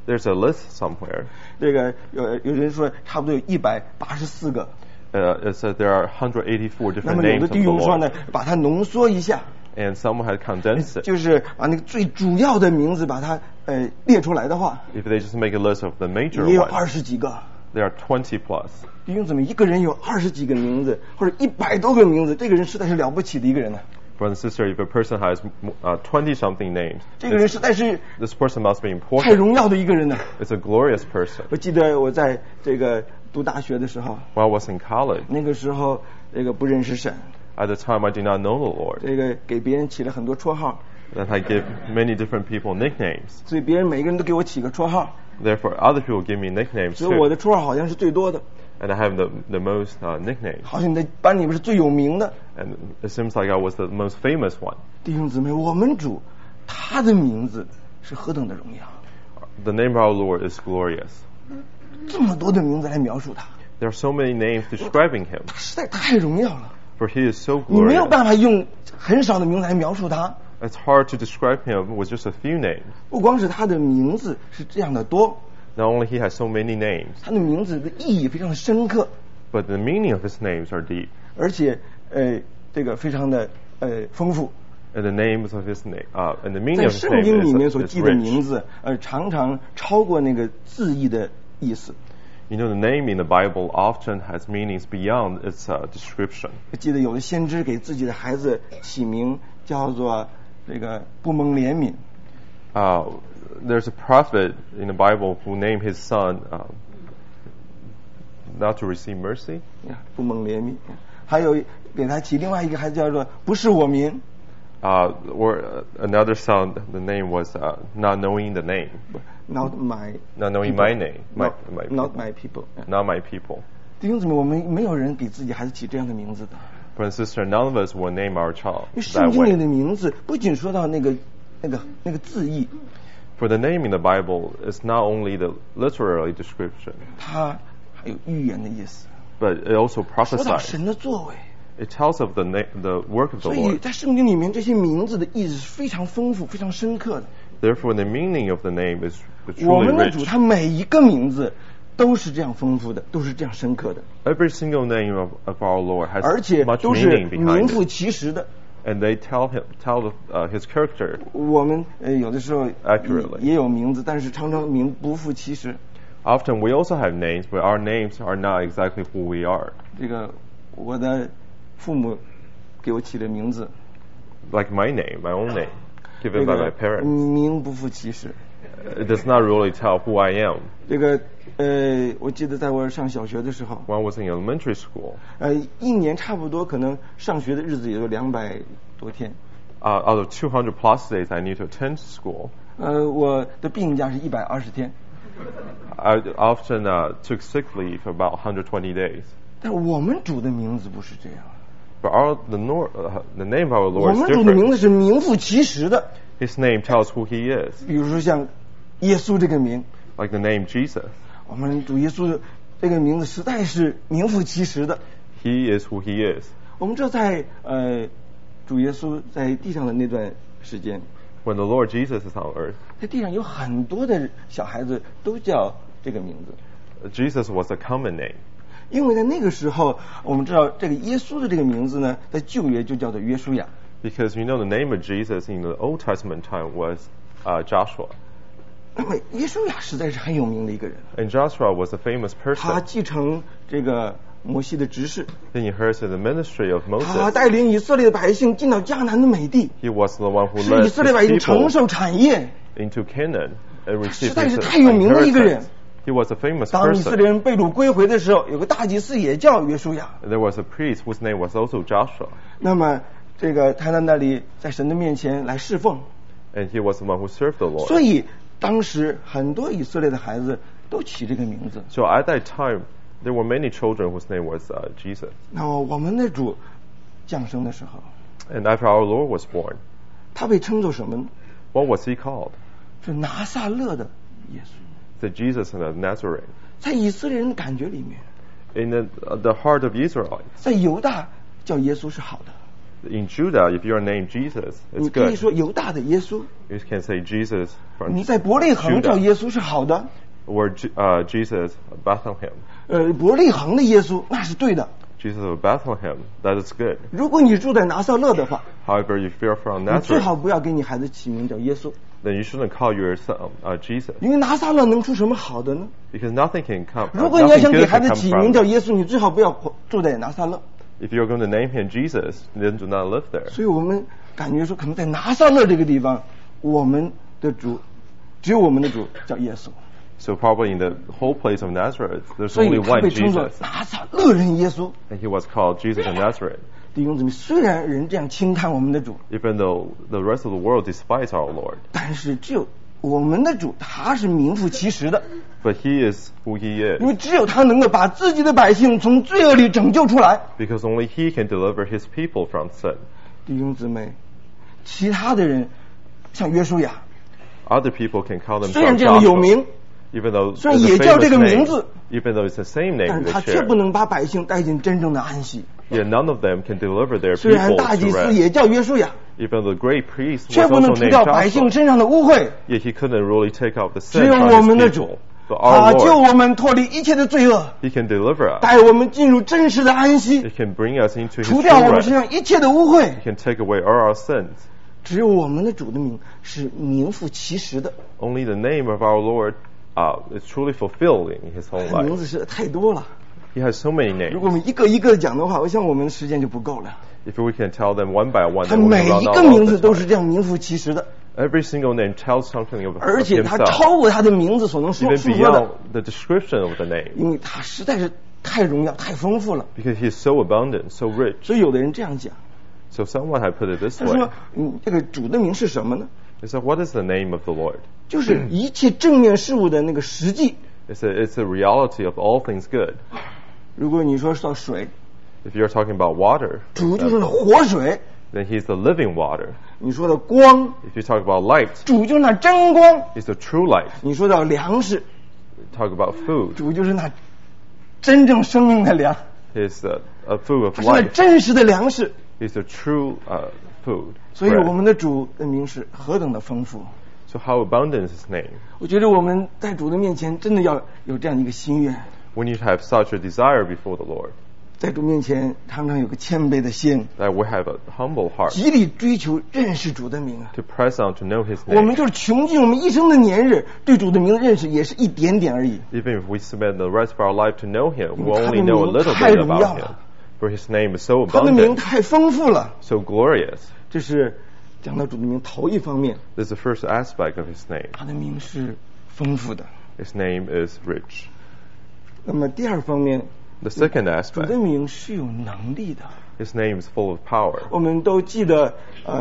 There's a list somewhere. 这个有人说差不多有184个。 It says there are 184 那 different 么有 names 的 of 弟 the 兄说呢 Lord. 把它浓缩一下， And someone had condensed it. 就是把那个最主要的名字把它列出来的话， If they just make a list of the major 也有 ones, 20几个。 there are 20 plus. 弟兄姊妹，一个人有20几个名字，或者100多个名字，这个人实在是了不起的一个人呢。 Brother and sister, if a person has 20-something names, 这个人实在是 this person must be 太 important. 荣耀的一个人呢。 It's a glorious person. 我记得我在这个读大学的时候， When I was in college, 那个时候这个不认识神， at the time I did not know the Lord. 这个给别人起了很多绰号， And I give many different people nicknames. 所以别人每个人都给我起个绰号， Therefore, other people give me nicknames 所以我 too. 的绰号好像是最多的， And I have the most nicknames. 好像你在班里面是最有名的。 And it seems like I was the most famous one. 弟兄姊妹，我们主他的名字是何等的荣耀， The name of our Lord is glorious. 这么多的名字来描述他， There are so many names describing him, 他实在太荣耀了， for he is so 你没有 glorious. 办法用很少的名字来描述他。 It's hard to describe him with just a few names. 不光是他的名字是这样的多， Not only he has so many names, 他的名字的意义非常的深刻， but the meaning of his names are deep. 而且这个非常的丰富。 And the names of his name, and the meaning 在 of his 圣经里面 name 所 is 记的名 rich. 字，常常超过那个字义的意思。 You know, the name in the Bible often has meanings beyond its description. 我记得有的先知给自己的孩子起名叫做这个不蒙怜悯， There's a prophet in the Bible who named his son not to receive mercy. 不蒙怜悯。还有给他起另外一个孩子叫做不是我民， Or another son, the name was not knowing the name, not my not knowing people. my name, not my people。 not my people. 弟兄姊妹，我们没有人给自己孩子起这样的名字的， Brother and sister, none of us will name our child 因为圣 that 经里 way. 的名字不仅说到那个字义， For the name in the Bible is not only the literary description, 它还有预言的意思， but it also 说到 prophesies. 神的作为。 It tells of the work of the 所以 Lord. 在圣经里面，这些名字的意思是非常丰富、非常深刻的。 Therefore, the meaning of the name is 我 truly 们的主 rich. 他每一个名字都是这样丰富的，都是这样深刻的， Every single name of our Lord 而 has 且 much 都是 meaning 名 behind 副 it, 其实的。 and they tell his character. 我们有的时候 Accurately. 也有名字，但是常常名不副其实。 Often we also have names, but our names are not exactly who we are. 这个我的父母给我起的名字， Like my name, my own name, 这 given by 个 my parents. 名不副其实。 It does not really tell who I am. 这个我记得在我上小学的时候， When I was in elementary school, 一年差不多可能上学的日子也就200多天。 out of 200 plus days I need to attend school, 我的病假是120天， I often took sick leave for about 120 days. 但是我们主的名字不是这样， But the name of our 我 Lord is 们主的名 different. 字是名副其实的。 His name tells who he is, 比如说像耶稣这个名， like the name Jesus. 我们主耶稣的这个名字实在是名副其实的。 He is who he is. 我们知道在主耶稣在地上的那段时间， When the Lord Jesus is on earth, 在地上有很多的小孩子都叫这个名字， Jesus was a common name. 因为在那个时候，我们知道这个耶稣的这个名字呢，在旧约就叫做约书亚。 Because you know the name of Jesus in the Old Testament time was Joshua. 那么耶稣亚实在是很有名的一个人， And Joshua was a famous 他 person. 继承这个摩西的职事， He inherited the ministry of 他 Moses. 带领以色列的百姓进到迦南的美地， He was the one who 使 led 以色列百 his 姓承 people 受产业。 into Canaan and 实 received 在是 his 太有名的一个人。 inheritance. He was a famous 当以色 person. 列人被掳归回的时候，有个大祭司也叫约书亚。 There was a priest whose name was also Joshua. 那么这个他在那里在神的面前来侍奉， And he was the one who served the 所 Lord. 以当时很多以色列的孩子都起这个名字。 So at that time, there were many children whose name was Jesus. 那么我们的主降生的时候， And after our Lord was born, 他被称作什么呢？ what was he called? 是拿撒勒的耶稣。 The Jesus of Nazareth. 在以色列人的感觉里面， In the heart of Israelites, 在犹大叫耶稣是好的， In Judah, if you're named Jesus, 你 it's 可以 good. 说犹大的耶稣， You can say Jesus from 你在伯利恒叫 Judah 耶稣是好的， or Jesus of Bethlehem. 伯利恒的耶稣那是对的。 Jesus of Bethlehem, that is good. 如果你住在拿撒勒的话， However, if you're from 你最 Nazareth, 好不要给你孩子起名叫耶稣， then you shouldn't call your son Jesus, 因为拿撒勒能出什么好的呢？ because nothing can come. 如果你要 Nothing 想给 good 孩 can 子 come 起名 from. 叫耶稣，你最好不要住在拿撒勒。 If you're going to name him Jesus, then do not live there. 所以我们感觉说，可能在拿撒勒这个地方，我们的主只有我们的主叫耶稣， So probably in the whole place of Nazareth, there's 所以 only 他 one 被称作 Jesus, 拿撒勒人耶稣。 and he was called Jesus of Nazareth. 弟兄姊妹，虽然人这样轻看我们的主， Even though the rest of the world despises our Lord, 但是只有我们的主他是名副其实的， but he is who he 因 is, 为只有他能够把自己的百姓从罪恶里拯救出来。 because only he can deliver his people from sin. 弟兄姊妹，其他的人像约书亚， Other people can call 虽然 themselves 这样有 Joshua, 名， even though 虽然 it's 也 a 叫这 famous 个名 name, 字， even though it's the same 但 name 是 they 他却 share, 不能把百姓带进真正的安息。 yet none of them can deliver their 虽然 people 大 to 祭司 rest. 也叫约书亚， Even the great priest 却 was 不能 also 除 named 掉百姓 Joshua, 身上的污秽。 yet he couldn't really take out the 只 sin 有 from 我 his 们的 people. 主， But 他 our 救 Lord, 我们脱离一切的罪恶， he can deliver us. 带我们进入真实的安息， He can bring us into his 除 true 掉我们身 rest. 上一切的污秽。 He can take away all our sins. 只有我们的主的名是名副其实的， Only the name of our Lord is truly fulfilled in his whole 他名 life. 字实在太多了。 He has so many 如果我 names. 们一个一个讲的话，我想我们的时间就不够了。 If we can tell them one by one, 他 then we 每 will 一 run 个 out 名 of 字 the 都是 time. 这样名副其实的， Every single name tells something of 而且他 himself, 超过他的名字所能说 even 诉说的 beyond，the description of the name, 因为他实在是太荣耀、太丰富了。 because he is so abundant, so rich. 所以有的人这样讲， So someone had put it this 他 way. 说：“这个主的名是什么呢？ He said, what is the name of the Lord? 就是一切正面事物的那个实际。 It's the reality of all things good. 如果你说到水， If you're talking about water, 主就是那活水； then he's the living water. 你说到光， If you talk about light, 主就是那真光； he's the true light. 你说到粮食， Talk about food, 主就是那真正生命的粮， he's a food of 他是那 life. 真实的粮食。 He's the true food. 所以 bread. 我们的主的名是何等的丰富。 So how abundant is his name? 我觉得我们在主的面前真的要有这样的一个心愿， We need to have such a desire before the Lord, 在主面前常常有个谦卑的心， that we have a humble heart 极力追求认识主的名啊。 to press on to know his 我们 name. 就是穷尽我们一生的年日，对主的名的认识也是一点点而已。 Even if we spend the rest of our life to know him, 因 we 为他的 only know a 名 little 太 bit 荣耀 about him. 了， For his name is so 他的名 abundant, 太丰富了。 so glorious. 这是讲到主的名头一方面， This is the first aspect of his name. 他的名是丰富的。 His name is rich. 那么第二方面， The second 主的 aspect, 名是有能力的。 his name is full of power. 我们都记得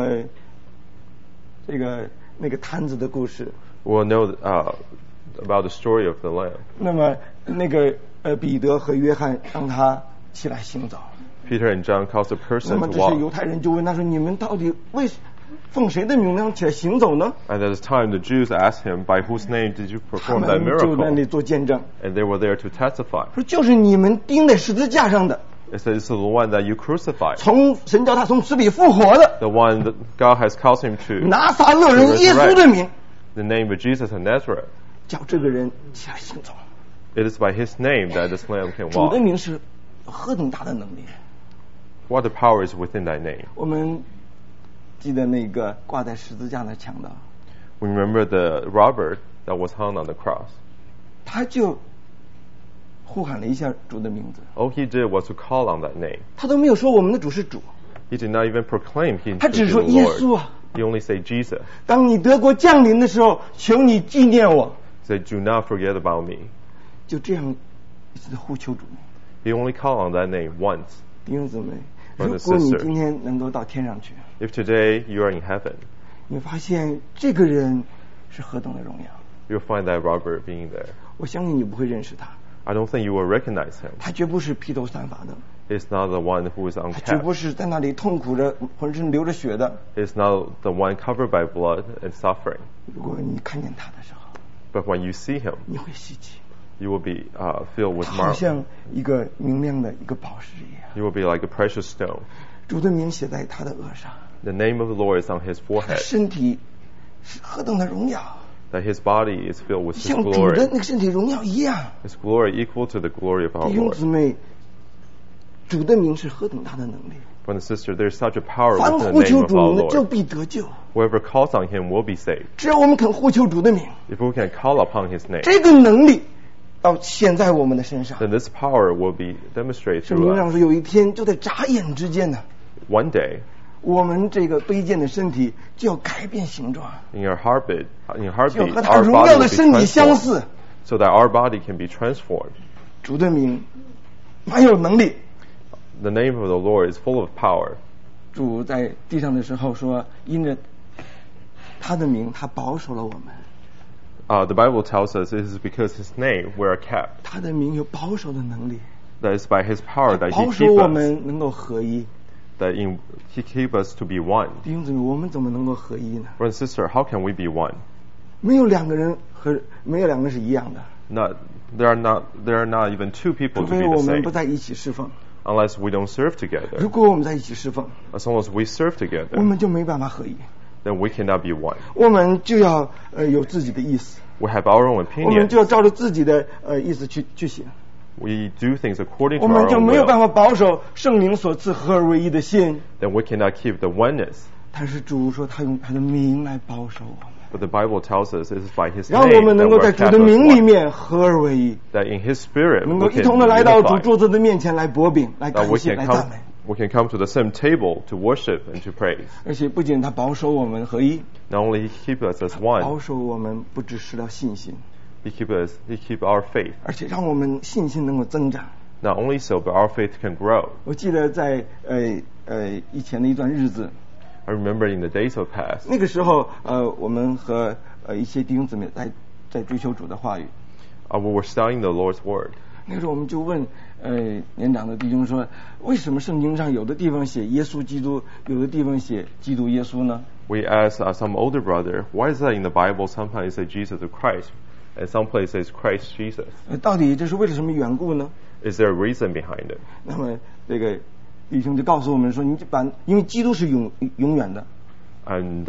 这个那个摊子的故事。 We'll know about the story of the lamb. 那么那个彼得和约翰让他起来行走。 Peter and John caused a 那 person 么 to 这时犹 walk. 太人就问他说：“你们到底奉谁的名让起来行走呢 And at this time, the Jews asked him, by whose name did you？” 他 perform that 们就在那 miracle? 里做见证， And they were there to testify. 说就是你们钉在十字架上的， It says, it's the one that you crucified. 神叫他从死里复活的 The one that God has caused him to. 拿撒勒人耶稣的名， The name of Jesus of Nazareth. 叫这个人起来行走。 It is by his name that this lamb can 主的 walk. 名是何等大的能力！ What the power is within that name. 我们记得那个挂在十字架的强盗， We remember the robber that was hung on the cross. 他就呼喊了一下主的名字， All he did was to call on that name. 他都没有说我们的主是主， He did not even proclaim him 他 to 只 be 说 the 耶稣 Lord. 啊， He only said Jesus. 当你德国降临的时候，求你纪念我。 He said, do not forget about me. 就这样一直呼求主名。 He only called on that name once. 弟兄姊妹， Brother 如果你 sister 今天能够到天上去， If today you are in heaven, 你会发现这个人是何等的荣耀。 you'll find that robber being there. 我相信你不会认识他， I don't think you will recognize him. 他绝不是披头散发的， He's not the one who is 他绝不 uncapped. 是在那里痛苦着、浑身流着血的。 He's not the one covered by blood and suffering. 如果你看见他的时候， But when you see him, 你会希奇， you will be filled with 他好 marvel. 像一个明亮的一个宝石一样。 You will be like a precious stone. 主的名写在他的额上， The name of the Lord is on his 他的 forehead. 身体是何等的荣耀， That his body is filled with his 像主的 glory. 那个身体荣耀一样。 His glory equal to the glory of our 弟兄 Lord. 姊妹，主的名是何等大的能力， Brother and sister, there's such a power 凡 within 呼 the 求 name of 主 our 名的就 Lord. 必得救。 Whoever calls on him will be saved. 只要我们肯呼求主的名， If we can call upon his name, 这个能力要显在我们的身上。 then this power will be demonstrated 圣 through 经 us. 上说，有一天就在眨眼之间呢， One day, 我们这个卑贱的身体就要改变形状， in your heartbeat, 就 our 和他 body 荣耀 will 的 be 身体相 transformed, 似。 so that our body can be transformed. 主的名蛮有能力。 The name of the Lord is full of power. 主在地上的时候说，因着他的名，他保守了我们。 The Bible tells us it is because his name we are kept. 他的名有保守的能力， That is by his power that 保 he 守 keeps 我 us. 们能够合一。 That he keeps us to be one. 弟兄姊妹，我们怎么能够合一呢？ Brother and sister, how can we be one? 没有两个人是一样的， There are not even two people 除 to be 非 the 我们 same 不在一起侍奉。 unless we don't serve 如 together. 果我们在一起侍奉， As long as we serve 我 together, 们就没办法合一， then we cannot be one. 我们就要有自己的意思， We have our own 我们 opinions. 就要照着自己的意思去行， We do things according 我 to 们 our 就 own 没有 will. 办法保守圣灵所赐合而为一的心。 Then we cannot keep the oneness. 但是主说他用他的名来保守我们， But the Bible tells us it is by his 让我 name 们 that 能够 we're 在主 kept 的 as 名里 one. 面合而为一， That in his spirit 能 we 够一 can 同的来到主 unify. 桌子的面前来擘饼、来 That 感 we 谢、 can 来赞 come, 美。 we can come to the same table to worship and to praise. 而且不仅他保守我们合一， Not only he keep us as 保 one, 守我们不只失了信心， he keep our faith. 而且让我们信心能够增长。 Not only so, but our faith can grow. 我记得在以前的一段日子， I remember in the days of past, 那个时候我们和一些弟兄姊妹在追求主的话语。 we were studying the Lord's word. 那个时候我们就问年长的弟兄说，为什么圣经上有的地方写耶稣基督，有的地方写基督耶稣呢？ We asked some older brother, why is that in the Bible sometimes it says Jesus of Christ, and some places it says Christ Jesus? 到底这是为了什么缘故呢？ Is there a reason behind it? 那么这个弟兄就告诉我们说，你就把，因为基督是永远的， And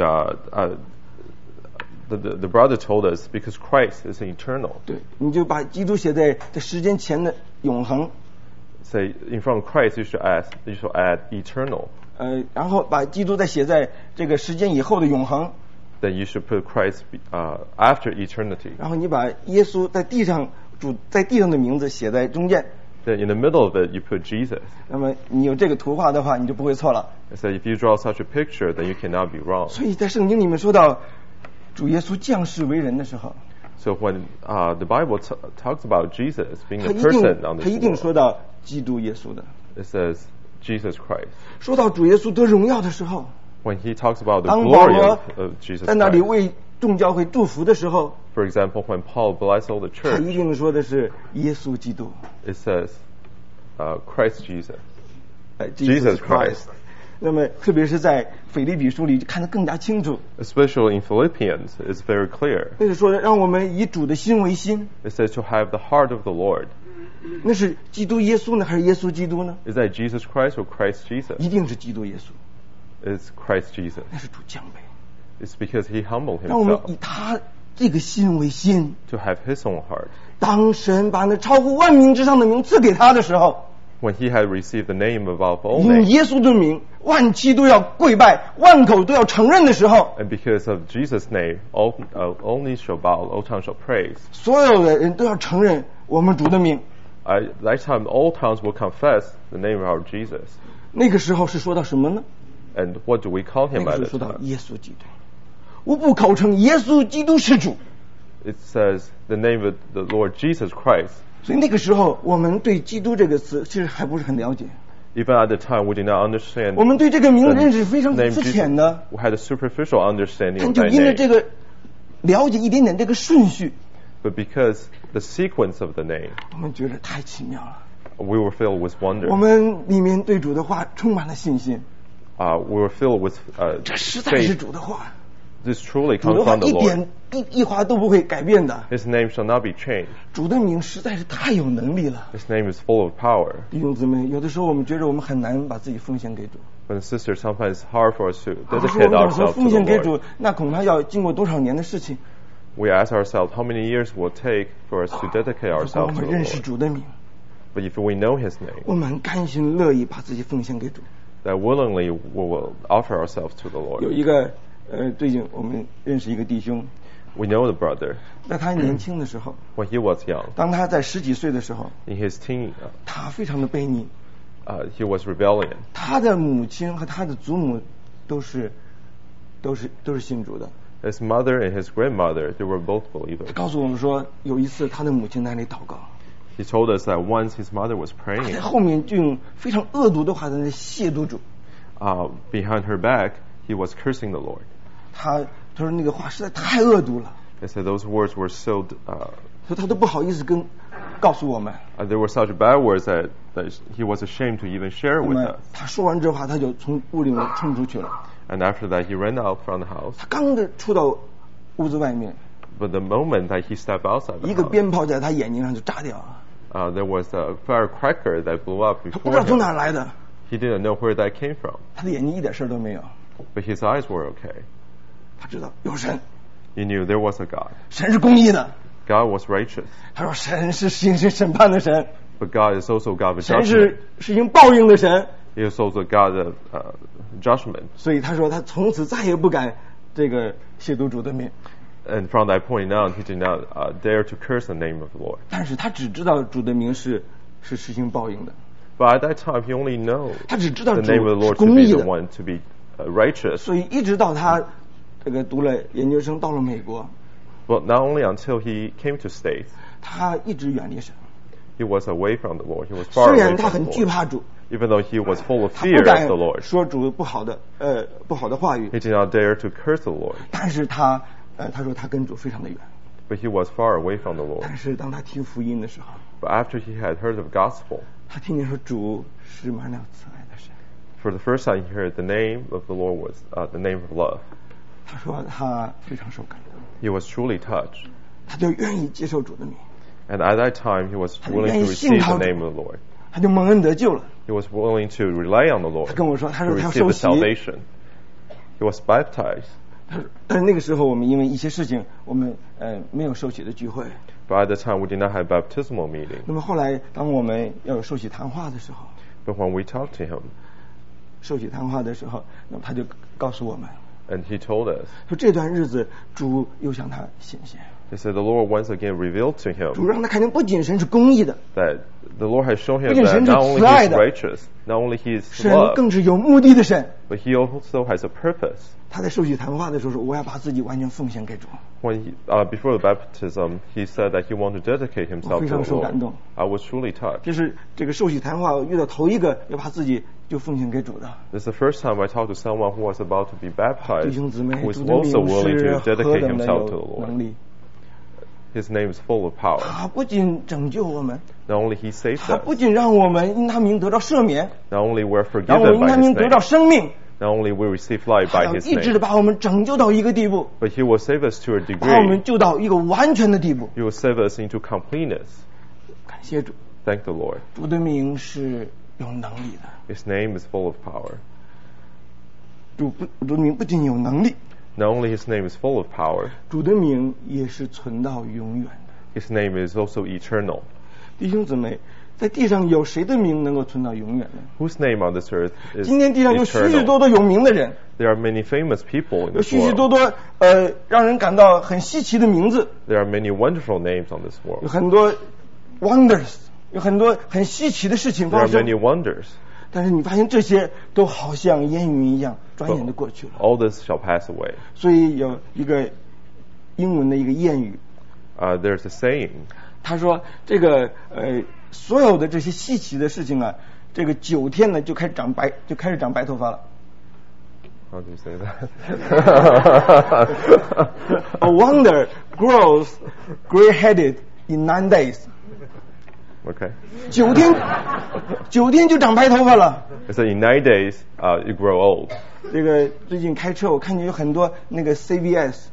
the brother told us because Christ is eternal. 对，你就把基督写在时间前的永恒， Say in front of Christ you should add eternal. 然后把基督再写在这个时间以后的永恒， Then you should put Christ after eternity. 然后你把耶稣主在地上的名字写在中间。 Then in the middle of it you put Jesus. 那么你有这个图画的话，你就不会错了。 So if you draw such a picture, then you cannot be wrong. 所以在圣经里面说到主耶稣降世为人的时候， So when the Bible talks about Jesus being 他 a 一 person 定 on 他 this 一定 world, 说到基督耶稣的。 it says Jesus Christ. 说到主耶稣得荣耀的时候， When he talks about the 当保 glory 罗 of Jesus 在那里 Christ, 为众教会祝福的时候， for example, when Paul blessed all the 他 church, 一定说的是耶稣基督 it says Christ Jesus. ，Jesus Christ 那么特别是在腓立比书里就看得更加清楚， Especially in Philippians, it's very clear. 那是说让我们以主的心为心。 It says to have the heart of the Lord. 那是基督耶稣呢，还是耶稣基督呢？ Is that Jesus Christ or Christ Jesus? 一定是基督耶稣， It's Christ Jesus. 那是主降卑， It's because he humbled 让我们 himself 以他这个心为心。 to have his own heart. 当神把那超乎万名之上的名赐给他的时候， When he had received the name above all 因 names, 耶稣的名，万期都要跪拜，万口都要承认的时候， and because of Jesus' name, all knee shall bow, all tongues shall praise. 所有的人都要承认我们主的名。 That time, all tongues will confess the name of our Jesus. 那个时候是说到什么呢？ And what do we call 那 him 个 by 时候 this 说到 time? 耶稣基督，无不口称耶稣基督是主。 It says the name of the Lord Jesus Christ. 所以那个时候，我们对基督这个词其实还不是很了解， Even at the time, we did not understand 我们对这个名的认识非常 the 肤 name 浅 Jesus. 的， We had a superficial understanding 但 of 就 that 因着 name. 这个了解一点点这个顺序， But because the sequence of the name, 我们觉得太奇妙了。 we were filled with wonder. 我们里面对主的话充满了信心， We were filled with 这实在是 faith 主的话。 This truly 主 comes 的话 from the 一 Lord. 点一划都不会改变的。 His name shall not be changed. 主的名实在是太有能力了。 His name is full of power. 弟兄姊妹，有的时候我们觉得我们很难把自己奉献给主。 But sisters, sometimes it's hard for us to 有的时候我 dedicate 们想说 ourselves 奉 to 献 the 给 Lord. 主，那恐怕要经过多少年的事情。 We ask ourselves how many years will it take for us to dedicate 如果我 ourselves to 们 the 认识 Lord. 主的名， But if we know His name, 我们甘心乐意把自己奉献给主。 that willingly we will offer ourselves to the 有 Lord. 一个最近我们认识一个弟兄， We know the brother 在他年轻的时候， when he was young. 当他在十几岁的时候， In his teen, 他非常的悖逆。 he was rebellion. 他的母亲和他的祖母都是信主的。 His mother and his grandmother, they were both believers. 告诉我们说，有一次他的母亲在那里祷告， He told us that once his mother was 他在 praying, 后面就用非常恶毒的话在那亵渎主。 behind her back, he was cursing the Lord. 他说那个话实在太恶毒了， He said those words were so, 所以他都不好意思告诉我们。 they were such bad words that he was ashamed to even share 那 with 么 us. 他说完这话，他就从屋里面冲出去了。 And after that, he ran out from the house. 他刚出到屋子外面， But the moment that he stepped outside the 一个 house, 鞭炮在他眼睛上就炸掉了， there was a firecracker that blew up 他不知道 before 从哪 him. 来的， He didn't know where that came from. 他的眼睛一点事儿都没有。 But his eyes were okay. 他知道有神， He knew there was a God. 神是公义的。 God was righteous. 他说神是行审判的神， But God is also God of 神 judgment. 是实行报应的神。 He is also God of judgment. 所以他说他从此再也不敢这个亵渎主的名， And from that point on, he did not dare to curse the name of the Lord. 但是他只知道主的名是实行报应的， But at that time, he only knew 他只知道 the 主 name of the 是 Lord to 公 be 义 the 的。 one to be righteous. 所以一直到他这个读了研究生，到了美国， But not only until he came to States, 他一直远离神。 he was away from the Lord. He was far 虽 away 然他 from 很 the 惧 Lord. 怕主， Even though he was full of 他 fear 不敢 of the Lord, 说主不好的话语， he did not dare to curse the Lord. 但是他说他跟主非常的远。 But he was far away from the Lord. 但是当他听福音的时候， But after he had heard of the gospel, 他听见说主是满了慈爱的神， for the first time he heard the name of the Lord was the name of love. 他说他非常受感动， He was truly touched. 他就愿意接受主的名， And at that time, he was 他就 willing 愿 to 意信 receive 靠 the 主 name of the Lord. 他就蒙恩得救了。 He was willing to rely on the 他 Lord 跟我说，他 to 说他要 receive 受 the 洗， salvation. He was baptized. 但是那个时候我们因为一些事情，我们没有受洗的聚会。 But at the time, we did not have baptismal meeting. 那么后来，当我们要有受洗谈话的时候， But when we talked to him, 受洗谈话的时候，那么他就告诉我们 and he told us, 说，这段日子主又向他显现， he said the Lord once again revealed to him 主让他看见不仅神是公义的， that the Lord has shown him 不仅 that 神是 not only 慈爱 he is 的， righteous, not only he is 神 love, 更是有目的的神。 but he also has a purpose. 他在受洗谈话的时候说：“我要把自己完全奉献给主。 When before the baptism, he said that he wanted to dedicate himself to 非常 the 受感 Lord. 动。 I was truly touched. 这是这个受洗谈话遇到头一个要把自己就奉献给主的 This is the first time I talked to someone who was about to be 弟 baptized, 兄姊妹， who is 主的 also 名 willing 是 to 何 dedicate 等的 himself to the 有 Lord. 能力！ His name is full of power. 他不仅拯救我们， Not only he saved 他不 us, 仅让我们因他名得到赦免， not only we're 让我们 forgiven 因 by 他 his 名得 name, 到生命， not only we receive life 他 by 要 his 一直的 name, 把我们拯救到一个地步， but he will save us to a 把我们 degree. 救到一个完全的地步。 He will save us into completeness. 感谢主， Thank the Lord. 主的名是有能力的， His name is full of power. 主的名不仅有能力， Not only his name is full of power, 主的名也是存到永远的。 his name is also eternal. 弟兄姊妹，在地上有谁的名能够存到永远呢？ Whose name on this earth is 今天地上有许许 eternal? 多多有名的人， There are many famous people in 有 this 许许多 world. 多让人感到很稀奇的名字， There are many wonderful names on this 有 world. 很多 wonders，有很多很稀奇的事情 There 发 are 生 many。wonders. 但是你发现这些都好像烟云一样，转眼就过去了。 All this shall pass away. 所以有一个英文的一个谚语， There's a saying, 他说这个所有的这些稀奇的事情啊，这个9天呢就开始长白头发了。 how do you say that? A wonder grows gray-headed in 9 days。 Okay. 9天就长白头发了。 It said in 9 days, you grow old. 这个最近开车，我看见有很多那个 CVS。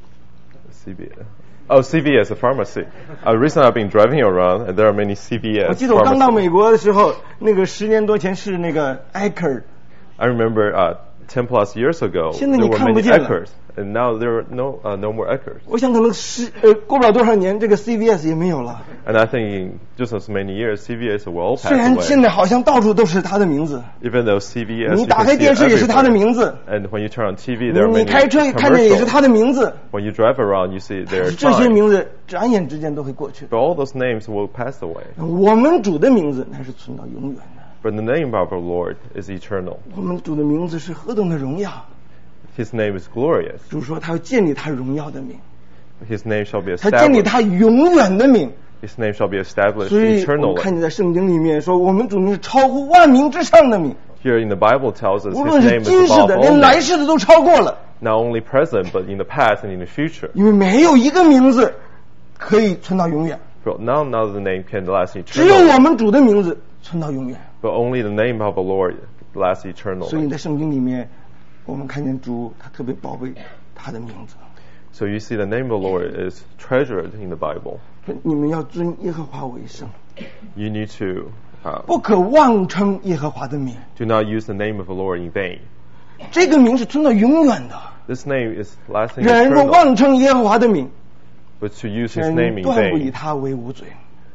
CVS. Oh, CVS, a pharmacy. Recently I've been driving around, and there are many 我 CVS 记得我刚到 pharmacies. 美国的时候，那个10年多前是那个 Eckerd。 I remember 10 plus years ago, 现在 there 你 were 看不 many 见了。 Eckers, and now there are no more Eckers. 我想可能过不了多少年，这个 CVS 也没有了。 And I think in just as many years, CVS will all 虽 pass 然现 away. 在好像到处都是它的名字， Even though CVS, 你 you 打 can 开 see 电 it 视也是它的 everywhere. 名字， And when you turn on TV, there are 你 many 开车看见也是它 commercials. 的名字。 When you drive around, you see their 这些 sign. 名字转眼之间都会过去。 But all those names will pass away. 我们主的名字乃是存到永远的。 But the name of our Lord is eternal. 我们主的名字是何等的荣耀！ His name is glorious. 主说他要建立他荣耀的名， His name shall be 他建立 established. 他永远的名。 His name shall be established 所以我们看 eternally. 见在圣经里面说，我们主名是超乎万名之上的名， Here in the Bible tells us 无 His 论是 name is 今世 above 的， all 连来 names. 世的都超过了。 Not only present, but in the past and in the future. 因为没有一个名字可以存到永远， But none other name can last 只有 eternally. 我们主的名字存到永远。 But only the name of the Lord lasts 所以 eternally. 在圣经里面，我们看见主他特别宝贝他的名字， So you see the name of the Lord is treasured in the Bible. 说你们要尊耶和华为圣， You need to 不可妄称耶和华的名。 do not use the name of the Lord in vain. 这个名是存到永远的。 This name is lasting 人若 eternal. 妄称耶和华的名， But to use His 神 name in 断不以 vain, 他为无罪。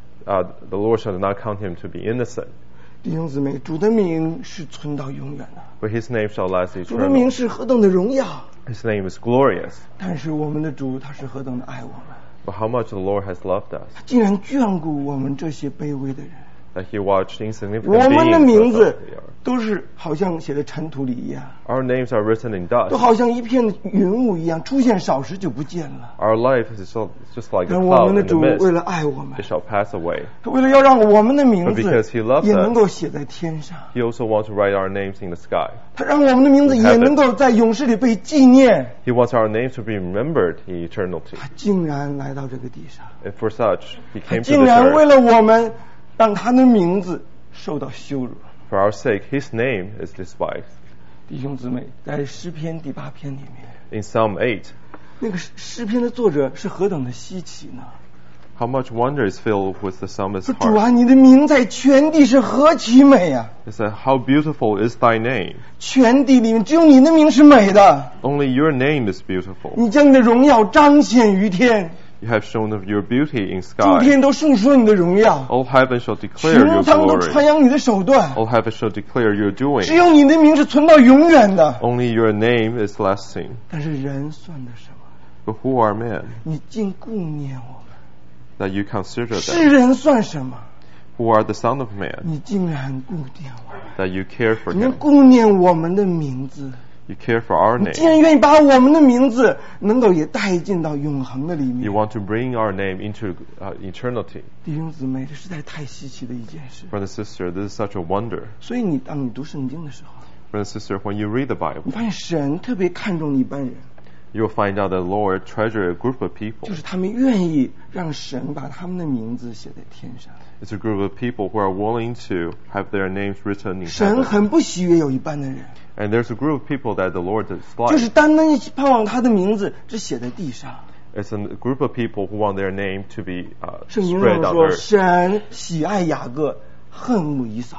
the Lord shall not count him to be innocent. 弟兄姊妹，主的名是存到永远的， But His name shall last 主的名 eternal. 是何等的荣耀。 His name is glorious. 但是我们的主他是何等的爱我们， But how much the Lord has loved us, 他竟然眷顾我们这些卑微的人。 that He watched insignificant 我们的 beings 名 as 字 we are. 都是好像写在尘土里一样， Our names are written in 都 dust. 好像一片云雾一样，出现少时就不见了。 Our life is just like a 但我 cloud 们的 in the 主为 mist. 了爱我们 It，shall pass away. 他为了要让我们的名 But 字 because He loves 也能 us, 够写在天上， He also wants to write our names in the sky. 他让我们的名字也能够在永世里被纪念。 He wants our names to be remembered in eternity. 他竟然来到这个地上， And for such, He 他 came to 竟 this 然为 earth. 了我们，让他的名字受到羞辱。 For our sake, His name is despised. 弟兄姊妹，在诗篇第8篇里面， In Psalm 8, 那个诗篇的作者是何等的稀奇呢？ how much wonder is filled with the psalmist's 说主 heart. 啊，你的名在全地是何其美啊！ It said, how beautiful is thy name. 全地里面只有你的名是美的， Only your name is beautiful. 你将你的荣耀彰显于天， You have shown of your beauty in 诸 sky. 天都述说你的荣耀， All heaven shall declare 穹 your 苍都传 glory. 扬你的手段。 All heaven shall declare your 只 doing. 有你的名是存到永远的。 Only your name is lasting. 但是人算的什么？ But who are men 你竟顾念我们； that you consider 世 them? 人算什么？ Who are the Son of Man 你竟然顾念我们， that you care for 你 him? 顾念我们的名字， You care for our 你竟然 name. 愿意把我们的名字能够也带进到永恒的里 You 面。 want to bring our name into eternity. 弟兄姊妹，这实在太稀奇的一件事。 Brother and sister, this is such a wonder. 所以当你读圣经的时候， Brother and sister, when you read the 你 Bible, 发现神特别看重一般人， you'll find out that the Lord treasure a group of 就 people. 是他们愿意让神把他们的名字写在天上。 It's a group of people who are willing to have their names written in 神 heaven. 很不喜悦有一般的人， And there's a group of people that the Lord 就 dislikes. 是单单盼望他的名字只写在地上。 It's a group of people who want their name to be 圣经 spread 上 on 说， earth. 神喜爱雅各，恨恶以扫。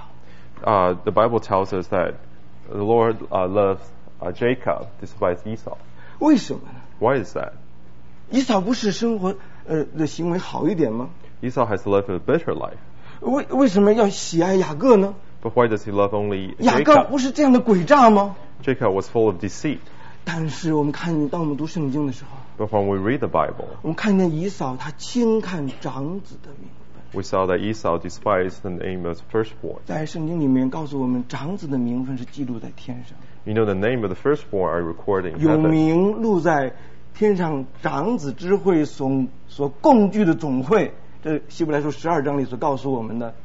The Bible tells us that the Lord loves Jacob, despises Esau. 为什么呢？ Why is that? 以扫不是生活的行为好一点吗？ Esau has lived a better life. 为什么要喜爱雅各呢？ But why does he love only 雅各 Jacob? 不是这样的诡诈吗？ Jacob was full of deceit. 但是我们看，当我们读圣经的时候， But when we read the Bible, 我们看见以扫他轻看长子的名分。 we saw that Esau despised the name of the firstborn. 在圣经里面告诉我们，长子的名分是记录在天上， You know, the name of the firstborn are recorded in 有 heaven. 名录在天上长子之会所共聚的总会。这希伯来书12章里所告诉我们的。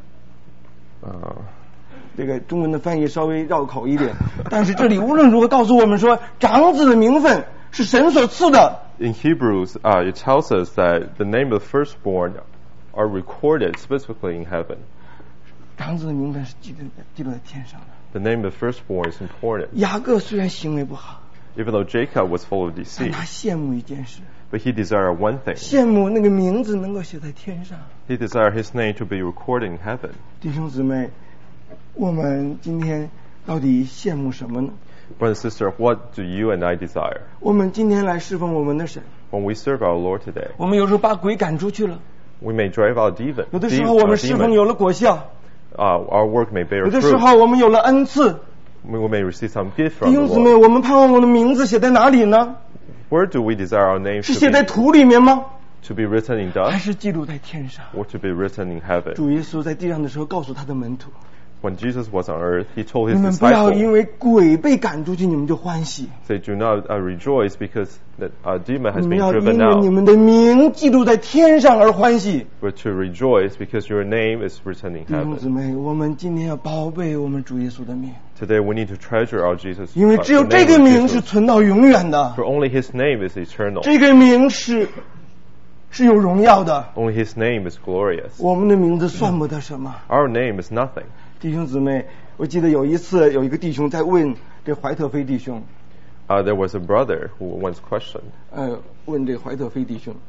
这个中文的翻译稍微绕口一点，但是这里无论如何告诉我们说，长子的名分是神所赐的。 In Hebrews, it tells us that the name of the firstborn are recorded specifically in heaven. 长子的名分是记录在天上的。 The name of the firstborn is important. 雅各虽然行为不好， Even though Jacob was full of 但 deceit, 他羡慕一件事， but he desired one thing. 羡慕那个名字能够写在天上。 He desired his name to be recorded in heaven. 弟兄姊妹，我们今天到底羡慕什么呢？ Brother and sister, what do you and I desire? 我们今天来侍奉我们的神， When we serve our Lord today, 我们有时候把鬼赶出去了， we may drive out 有的时候我们侍奉 demons. 有了果效， Our work may bear 有的时 fruit. 候我们有了恩赐。 We may receive some gift 弟 from 兄 the 姊妹， Lord. 我们盼望我的名字写在哪里呢？ Where do we desire our name 是写在 to 土里面吗？ be written in 还 dust 是记录在天上？ or to be written in heaven? 主耶稣在地上的时候告诉他的门徒， When Jesus was on earth, he told 你 his 们不要因 disciples, 为鬼被赶出去，你们就欢喜。 say, do not rejoice because the demon has 你们 been 要 driven 因为你 out, 们的名记录在天上而欢喜。 but to rejoice because your name is written in 弟兄姊 heaven. 妹，我们今天要宝贝我们主耶稣的名， Today we need to treasure our Jesus, 因为只有 the 这 name 个 of 名是 Jesus, 存到永远的， for only his name is eternal. 这个名是有荣耀的。 Only his name is glorious. 我们的名字算不得什么。 Our name is nothing. 弟兄姊妹，我记得有一次有一个弟兄在问这怀特菲弟兄， There was a brother who once questioned 问这怀特菲弟兄，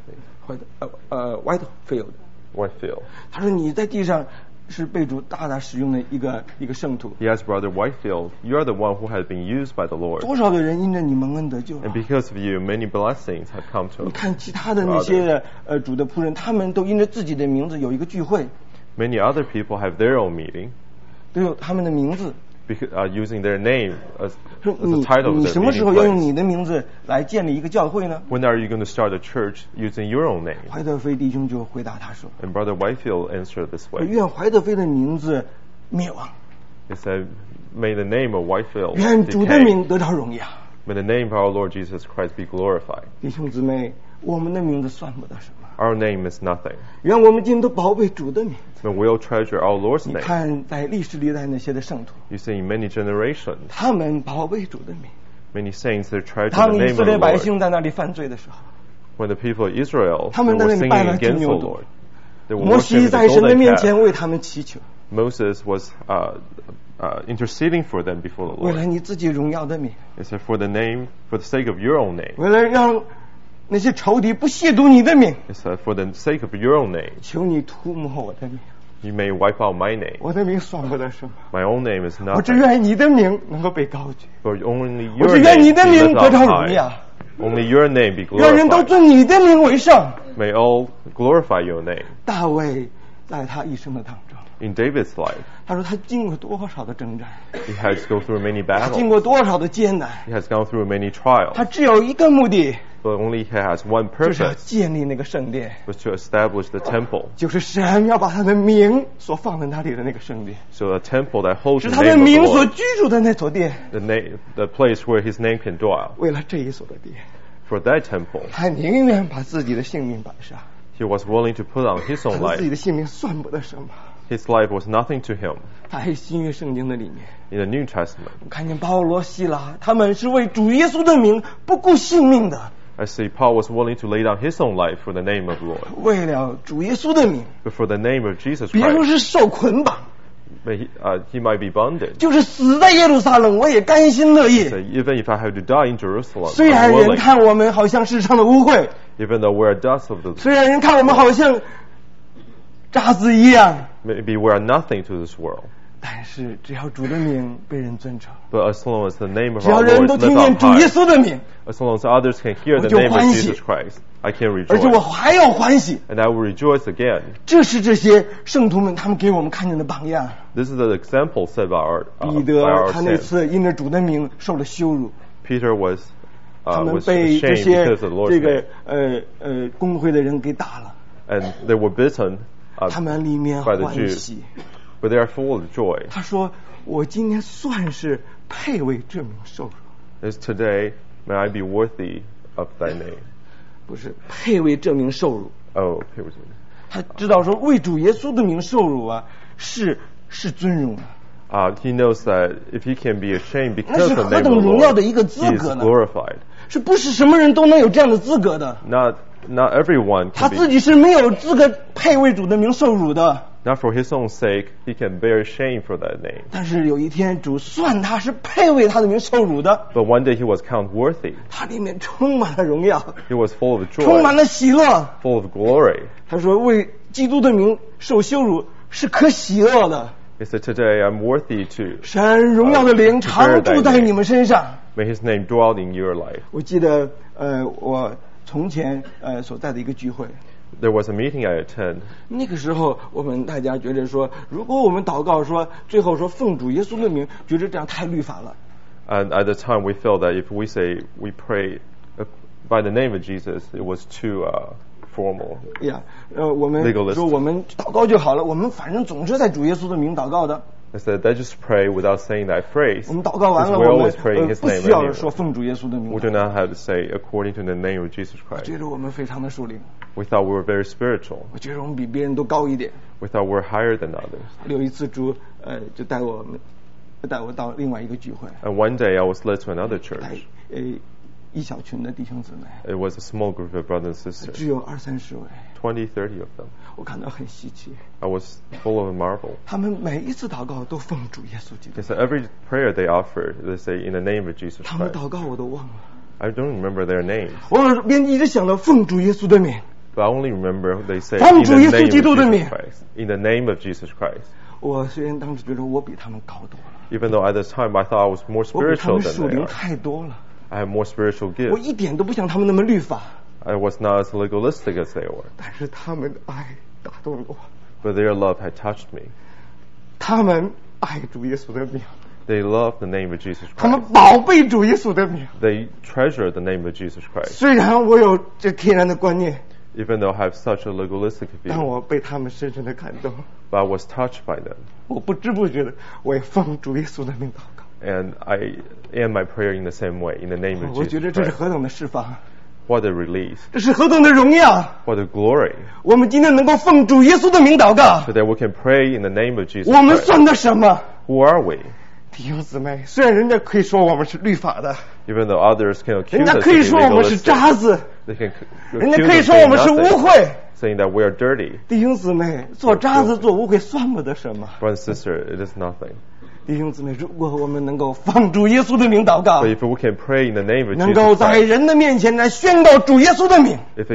Whitefield， Whitefield. 他说你在地上是被主大大使用的一个圣徒， He asked Brother Whitefield, you are the one who has been used by the Lord. 多少的人因着你蒙恩得救了 And。because of you, many blessings have come to 你 him. 看其他的那些主的仆人，他们都因着自己的名字有一个聚会， Many other people have their own meeting, 都有他们的名字。 using their name as 说 the title of 你 their 什么时 meeting 候要用 place. 你的名字来建立一个教会呢？ When are you going to start a church using your own name? 怀特菲弟兄就回答他说 And Brother Whitefield answered this：“ way. 愿怀特菲的名字灭亡， He said, may the name of Whitefield 愿主的 decay. 名得到荣耀。 May the name of our Lord Jesus Christ be glorified. ” 弟兄姊妹，我们的名字算不得什么， Our name is nothing. 愿我们今天都宝贝主的名字。 But we'll treasure our Lord's 你 name. 看，在历史历代那些的圣徒， You see, in many generations, 他们宝贝主的名。 many saints they treasure 当 the 以 name 色 of 列 the 百 Lord. 姓在那里犯罪的时候， When the people of Israel 他们在 were 那里 singing 拜了 against the 牛犊 Lord, they were 摩西 worshiping 在 the 神的 golden 面 calf. 前为他们祈求， Moses was interceding for them before the 为了 Lord. 你自己荣耀的名， He said, for the sake of your own name. 为了让那些仇敌不亵渎你的名， He said, for the sake of your own name, 求你涂抹我的名。 you may wipe out my name. 我的名算不得什么， My own name is 我只 nothing. 愿你的名能够被高举， For only 我 your 只愿 name 你 be 的名 lifted 得到 up 荣耀 high.，Only your name be 愿人都 glorified. 尊你的名为圣。 May all glorify your name. 大卫在他一生的当中， In David's life, 他说他经过多少的征战， he has to go through many 他经 battles. 过多少的艰难， He has gone through many trials. 他只有一个目的， But only he has one 就是要 purpose, 建立那个圣殿， was to establish the temple. 就是神要把他的名所放在那里的那个圣殿， So a temple that holds 是 the 他的 name of 名 the 所 Lord. 居住的那所殿。 The place where his name can dwell. 为了这一所的殿， For that temple, 他宁愿把自己的性命摆上， he was willing to put on his 他 own 的自己 life. 的性命算不得什么。 His life was nothing to him. 他还是新约圣经的里面， In the New Testament, 我看见保罗、希拉，他们是为主耶稣的名不顾性命的， I see Paul was willing to lay down his own life for the name of the Lord. 为了主耶稣的名， But for the name of Jesus 别说 Christ, 是受捆绑， he might be bonded. 就是死在耶路撒冷，我也甘心乐 So 意。 even if I have to die in Jerusalem, 虽 I'm 然人 willing. 看我们好像世上的污秽， Even though we're dust of the, 虽然人看我们好像渣子一样， maybe we are nothing to this world. 但是只要主的名被人尊称， But as long as the name of 只要 our 人 Lord 都 is 听 lifted 见 up 主耶 high, 稣的名， as long as others can hear the 我就 name of 欢喜。 Jesus Christ, I can 而且我 rejoice. 还要欢喜。 And I will rejoice again. 这是这些圣徒们他们给我们看见的榜样。 This is the example set by 彼 by 得 our 他那 sin. 次因着主的名受了羞辱， Peter was 他们 was 被这 ashamed 些 because of the 这 Lord's 个 name. 公会的人给打了， And they were bitten 他们里面 by the 欢 Jews. 喜。 But they are full of joy. 他说：“我今天算是配为这名受辱， As today, may I be worthy of thy name. 不是配为这名受辱。 Oh, okay, was it? 他知道说为主耶稣的名受辱啊，是尊荣的。 He knows that if he can be ashamed 那 because 是 of the 何 name 等 of the 荣耀 Lord, 的一个 he 资 is 格呢？ glorified. 是不是什么人都能有这样的资格的？ Not not everyone 他 can 自 be, 己是没有资格配为主的名受辱的。 not for his own sake, he can bear shame for that name. 但是有一天，主算他是配为他的名受辱的， But one day he was counted worthy. 他里面充满了荣耀， He was full of 充满 joy, 了喜乐。 full of glory. 他说：“为基督的名受羞辱是可喜乐的。 He said, today I'm worthy to, 神荣耀的灵常住在你们身上。 may his name dwell in your life. ” 我记得，我从前所在的一个聚会。 There was a meeting I attended. 那个时候，我们大家觉得说，如果我们祷告说，最后说奉主耶稣的名，觉得这样太律法了。 And at the time we felt that if we say we pray by the name of Jesus, it was too formal. 呀，我们 Legalistic. 说我们祷告就好了，我们反正总是在主耶稣的名祷告的。 I said, let's just pray without saying that phrase. 我们祷告完了， Because we're 我们 always praying his 不 name 需要 anyway. 说奉主耶稣的名 We do not have to say according to the name of Jesus 我 Christ. 觉得我们非常的属灵， We thought we were very spiritual. 我觉得我们比别人都高一点。 We thought we were higher than others. 有一次主就带我到另外一个聚会， And one day I was led to another 带 church. 一小群的弟兄姊妹， It was a small group of brothers and sisters, 只有20-30位， 20, 30 of them. 我感到很稀奇。 I was full of marvel. 他们每一次祷告都奉主耶稣基督 They，said every prayer they offered, they say in the name of Jesus 他们 Christ. 祷告我都忘了， I don't remember their names, 我耳边一直想到奉主耶稣的名。 but I only remember they say 奉 in 主 the 耶稣 name 基督的 of 名。 Jesus Christ. In the name of Jesus Christ. 我虽然当时觉得我比他们高多了， Even though at this time I thought I was more 我比他 spiritual 们 than 属 they 灵 are. 太多了， I have more spiritual 我 gifts. 一点都不像他们那么律法， I was not as legalistic as they were. 但是他们的爱打动了我， But their love had touched me. 他们爱主耶稣的名， They loved the name of Jesus 他们 Christ. 宝贝主耶稣的名。 They treasured the name of Jesus Christ. 虽然我有这天然的观念， Even though I have such a legalistic 但 view. 我被他们深深的感动， But I was touched by them. 我不知不觉的，我也奉主耶稣的名祷告。 And I end my prayer in the same way, in the name of 我觉得 Jesus 这是 Christ. 何等的释放， What a release. 这是何等的荣耀！ What a glory. 我们今天能够奉主耶稣的名祷告， So that we can pray in the name of Jesus 我们 Christ. 算得什么？ Who are we? 弟兄姊妹，虽然人家可以说我们是律法的， Even though others can 人 accuse 家 us 可 of 以 being 说我们是 legalistic, 渣子， they can 人家 accuse 可以 us 说 of 我 being 们是污 nothing, 秽。 saying that we are dirty. 弟兄姊妹，做渣子做污秽算不得什么。 Brother and sister, it is nothing. 弟兄姊妹，如果我们能够奉主耶稣的名祷告， But if we can pray in the name of 能够 Jesus 在 Christ, 人的面前来宣告主耶稣的名， if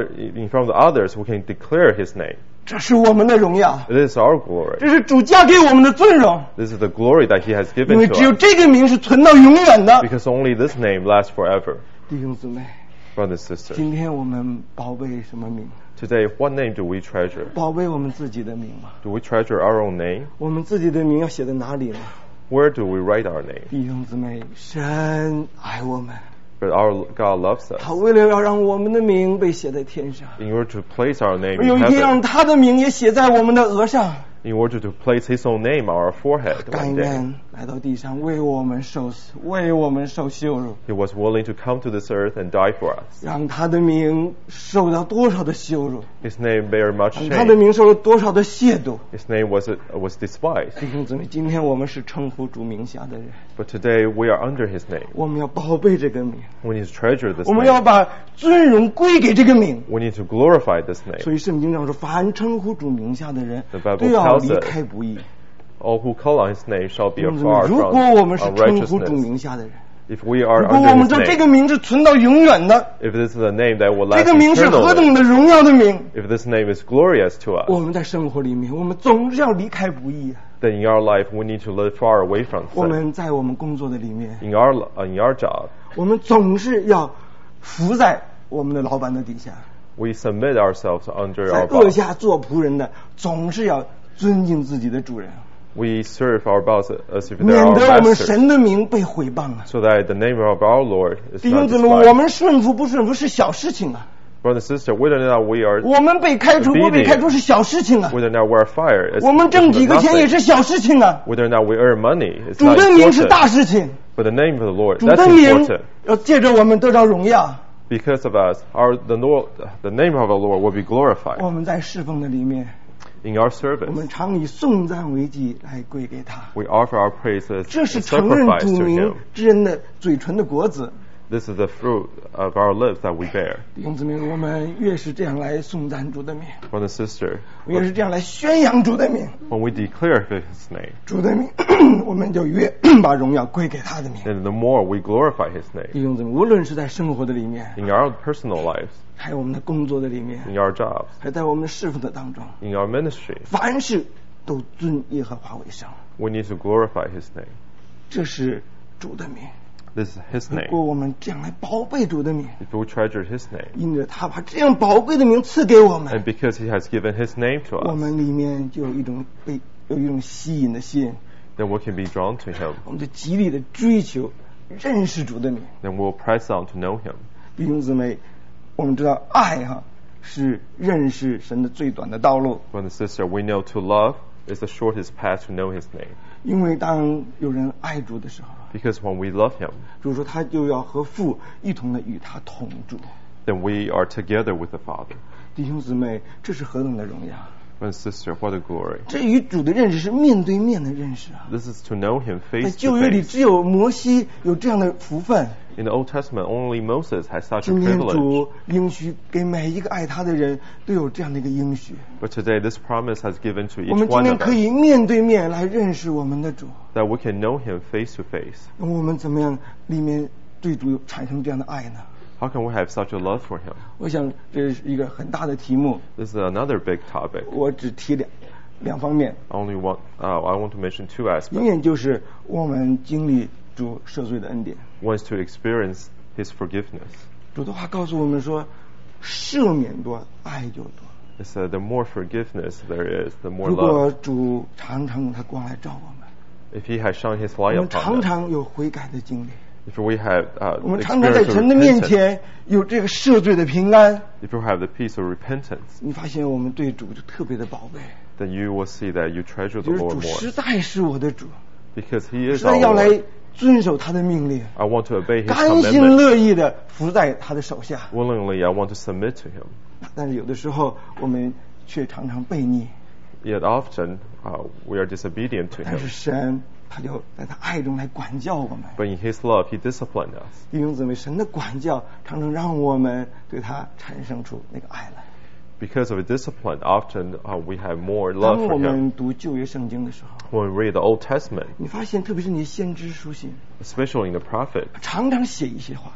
in front of others we can declare His name, 这是我们的荣耀， it is our glory. 这是主加给我们的尊荣， This is the glory that He has 因 given 为 to 只有 us. 这个名是存到永远的。 Because only this name lasts forever. 弟兄姊妹， Brother and sister, 今天我们宝贝什么名？ today, what name do we treasure? 宝贝我们自己的名吗？ Do we treasure our own name? 我们自己的名要写在哪里呢？ Where do we write our name? 弟兄姊妹，神爱我们， But our God loves us. 他为了要让我们的名被写在天上， In order to place our name 有 in 一天让 heaven, 他的名也写在我们的额上。 in order to place His own name on our forehead 甘 one day, 愿来到地上为我们受死，为我们受羞辱， He was willing to come to this earth and die for us. 让他的名受到多少的羞辱， His name bear much 让他的 shame. 名受了多少的亵渎。 His name was despised. 弟兄姊妹，今天我们是称呼主名下的人， But today we are under His name. 我们要宝贝这个名， We need to treasure this 我们要 name. 把尊荣归给这个名。 We need to glorify this name. 所以圣经上说，凡称呼主名下的人 The Bible 都要 tells 离 us 开不义。 All who call on His name shall be 弟兄姊妹 afar 如 from 果我们是称呼主 unrighteousness. 名下的人， If we are 如果我 under 们 His 知道这 name, 个名是存到永远的， if this is a name that will 这 last 个名是何 eternally, 等的荣耀的名， if this name is glorious to 我 us, 们在生活里面，我们总是要离开不义啊。 then in our life we need to live far away from 我 sin. 们在我们工作的里面， In our job, 我们总是要服在我们的老板的底下， we submit ourselves under 在 our 恶 boss. 下做仆人的，总是要尊敬自己的主人， We serve our boss as if they're 免 our 得我们 master, 神的名被毁谤啊。 so that the name of our Lord is 弟 not 兄姊妹，我 despised. 们顺服不顺服是小事情啊， Brother and sister, whether or not we are 我们被开除不被开除是小事情啊， whether or not we're fired, 我们挣几个钱也 nothing. 是小事情啊， Whether or not we earn money, it's 主 not 的名是 important. 大事情， But the name of the Lord, 主 that's 的名 important. 要借着我们得到荣耀。 Because of us, the name of our Lord will be glorified 我们在侍奉的里面， in our 我 service. 们常以颂赞为祭来归给他， We offer our praise as 这是 a 承认 sacrifice 主 to 名 Him. 之人的嘴唇的果子。 This is the fruit of our lips that we bear. 弟兄姊妹，我们越是这样来颂赞主的名， Brother and sister, 越是这样来宣扬主的名， when we declare His name, 主的名，我们就越把荣耀归给他的名。 then the more we glorify His name 弟兄姊妹，无论是在生活的里面， in our personal lives, 还有我们的工作的里面， in our jobs, 还在我们的侍奉的当中， in our ministry, 凡事都尊耶和华为圣， we need to glorify His name. 这是主的名。 This is His 如 name. 果我们这样来宝贝主的名， If we treasure His name, 因着他把这样宝贵的名赐给我 and 们， because He has given His name to 我 us, 们里面就有一种吸引的心， then we can be drawn to Him. 我们就极力的追求认识主的名。 Then we'll press on to know Him. 弟兄姊妹，我们知道爱是认识神的最短的道路， Brother and sister, we know to love is the shortest path to know His name. 因为当有人爱主的时候， Because when we love Him, 主说他就要和父一同的与他同住。 then we are together with the Father. 弟兄姊妹，这是何等的荣耀！ Brother and sister, what a glory. 这与主的认识是面对面的认识啊！ This is to know Him 在 face 旧 to 约里 face. 只有摩西有这样的福分， In the Old Testament, only Moses has such a 今天 privilege. 主应许给每一个爱他的人都有这样的一个应许。 But today, this promise has given to 我 each 们今 one 天 of 可 us 以面对面来认识我们的主， that we can know Him face to face. 那么我们怎么样里面对主产生这样的爱呢？ How can we have such a love for Him? 我想这是一个很大的题目， This is another big topic. 我只提两方面。 I want to mention two 一 aspects. 面就是我们经历主赦罪的恩典。 One is to experience His forgiveness. 主的话告诉我们说，赦免多，爱就多。 It said the more forgiveness there is, the more 如果 love. 主常常用他光来照我们， If He has shone His 我 light 们 upon 常 us, 常有悔改的经历， if we have 我们常常在 experienced 神的面 repentance, 前有这个赦罪的平安。 if you have the peace of repentance, 你发现我们对主就特别的宝贝， then you will see that you treasure 就 the 是 Lord 主 more. 实在是我的主， Because He 实 is 在 our 要 Lord. 来遵守他的命令， I want to obey His 甘心 commandments. 乐意的服在他的手下。 Willingly, I want to submit to Him. 但是有的时候我们却常常悖逆， Yet often, we are disobedient to 但是 Him. 神他就在他爱中来管教我们。 But in His love, He disciplined us. 弟兄姊妹，神的管教常常让我们对他产生出那个爱来。 Because of discipline, often we have more 当 love 我 for Him. 们读旧约圣经的时候， When we read the Old Testament, 你发现特别是你先知书信， especially in the prophet, 常常写一些话。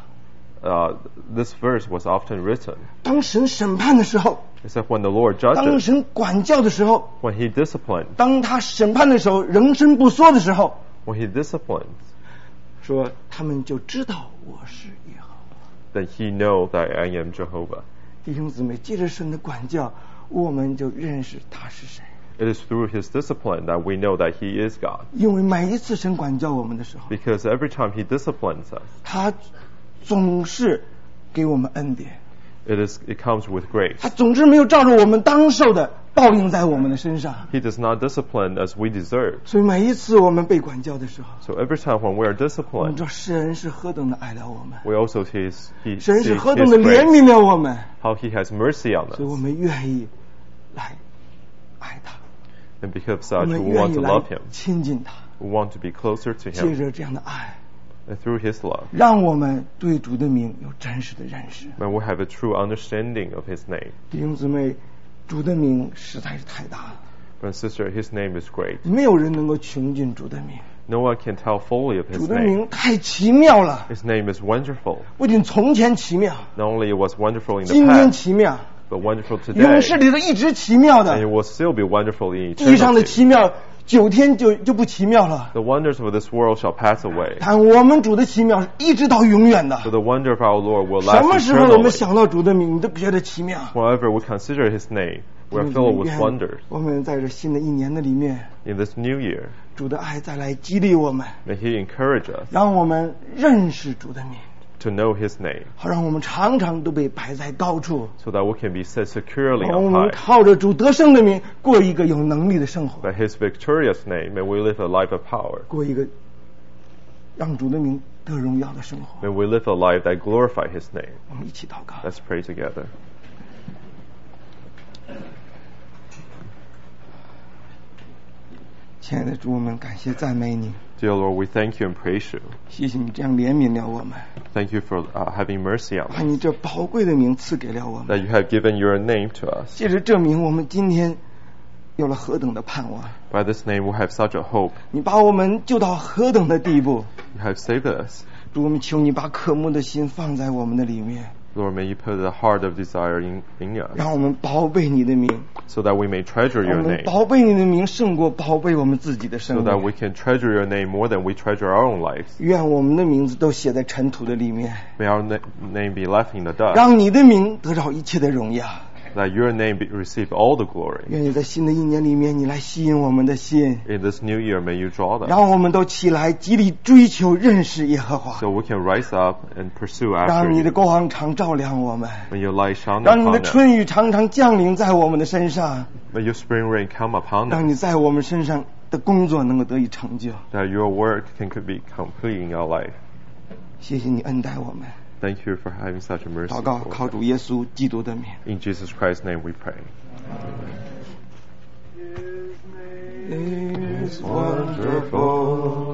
this verse was often written. 当神审判的时候， It's like when the Lord 当 judges, 神管教的时候， when He disciplines, 当他审判的时候仍声不缩的时候， when He disciplines, 说他们就知道我是耶和华。 then He knows that I am Jehovah. 弟兄姊妹，借着神的管教，我们就认识他是谁。 It is through His discipline that we know that He is God. 因为每一次神管教我们的时候， Because every time He disciplines us, 他总是给我们恩典， it comes with grace. 他总是没有照着我们当受的报应在我们的身上。 He does not discipline as we deserve. 所以每一次我们被管教的时候， So every time when we are 我们 disciplined, 知道神是何等的爱了我们， we also see He 神是 sees 何等 His 的怜 grace, 悯了我们， how He has mercy on 所以我 us. 们愿意来爱他， And because 我 of such, 们 we 愿 want 意 to 来 love Him. 亲近他。 We want to be closer to 借 Him. 着这样的爱， And through His love, 让我们对主的名有真实的认识。 when we have a true understanding of His name. 弟兄姊妹，主的名实在是太大了， Brother and sister, His name is great. 没有人能够穷尽主的名。 No one can tell fully of 主 His 的 name. 名太奇妙了， His name is wonderful. 不仅从前奇妙， Not only it was wonderful in the 今天 past, 奇妙， but wonderful 永世 today. 里头一直奇妙 And it 的。 will still be wonderful in 地上的 eternity. 奇妙，9天就不奇妙了。 The wonders of this world shall pass away. 但我们主的奇妙是一直到永远的。 But the wonder of our Lord will 什 last 么时候我们 eternally. 想到主的名，你都觉得奇妙。 Whenever we consider His name, we are filled with wonders. 我们在这新的一年的里面， In this new year, 主的爱再来激励我们， may He encourage us 让我们认识主的名， to know His name, 好让我们常常都被摆在高处， so that we can be set securely 让我 on 们 high. 靠着主得胜的名，过一个有能力的生活， By His victorious name, may we live a life of power. 过一个让主的名得荣耀的生活。 May we live a life that glorify His name. 我们一起祷告。 Let's pray together. 亲爱的主，我们感谢赞美你， Dear Lord, we thank you and praise you. 谢谢你这样怜悯了我们， Thank you for having mercy on 把你 us, 这宝贵的名赐给了我们， that you have given your name to us. 借着证明我们今天有了何等的盼望， By this name, we have such a hope. 你把我们救到何等的地步， You have saved us. 主，我们求你把渴慕的心放在我们的里面， Lord, may you put the heart of desire in us, 让我们宝贝你的名， so that we may treasure 让 your 我们 name, 宝贝你的名胜过宝贝我们自己的 so 生 that 命。 we can treasure your name more than we treasure our own lives. 愿我们的名字都写在尘土的里面， May our name be left in the dust, 让你的名得到一切的荣耀。 that your name receive all the glory. 愿你在新的一年里面，你来吸引我们的心， In this new year, may you draw them, 让我们都起来极力追求认识耶和华， so we can rise up and pursue after 让你的 you. 光常照亮我们， May your light shine 让你的 upon us. 春雨常常降临在我们的身上， May your spring rain come upon 让 us, 你在我们身上的工作能够得以成就。 that your work can be complete in our life. 谢谢你恩待我们， Thank you for having such a mercy. 祷告 for 靠 us. 主耶稣基督的名。 In Jesus Christ's name we pray. Is wonderful.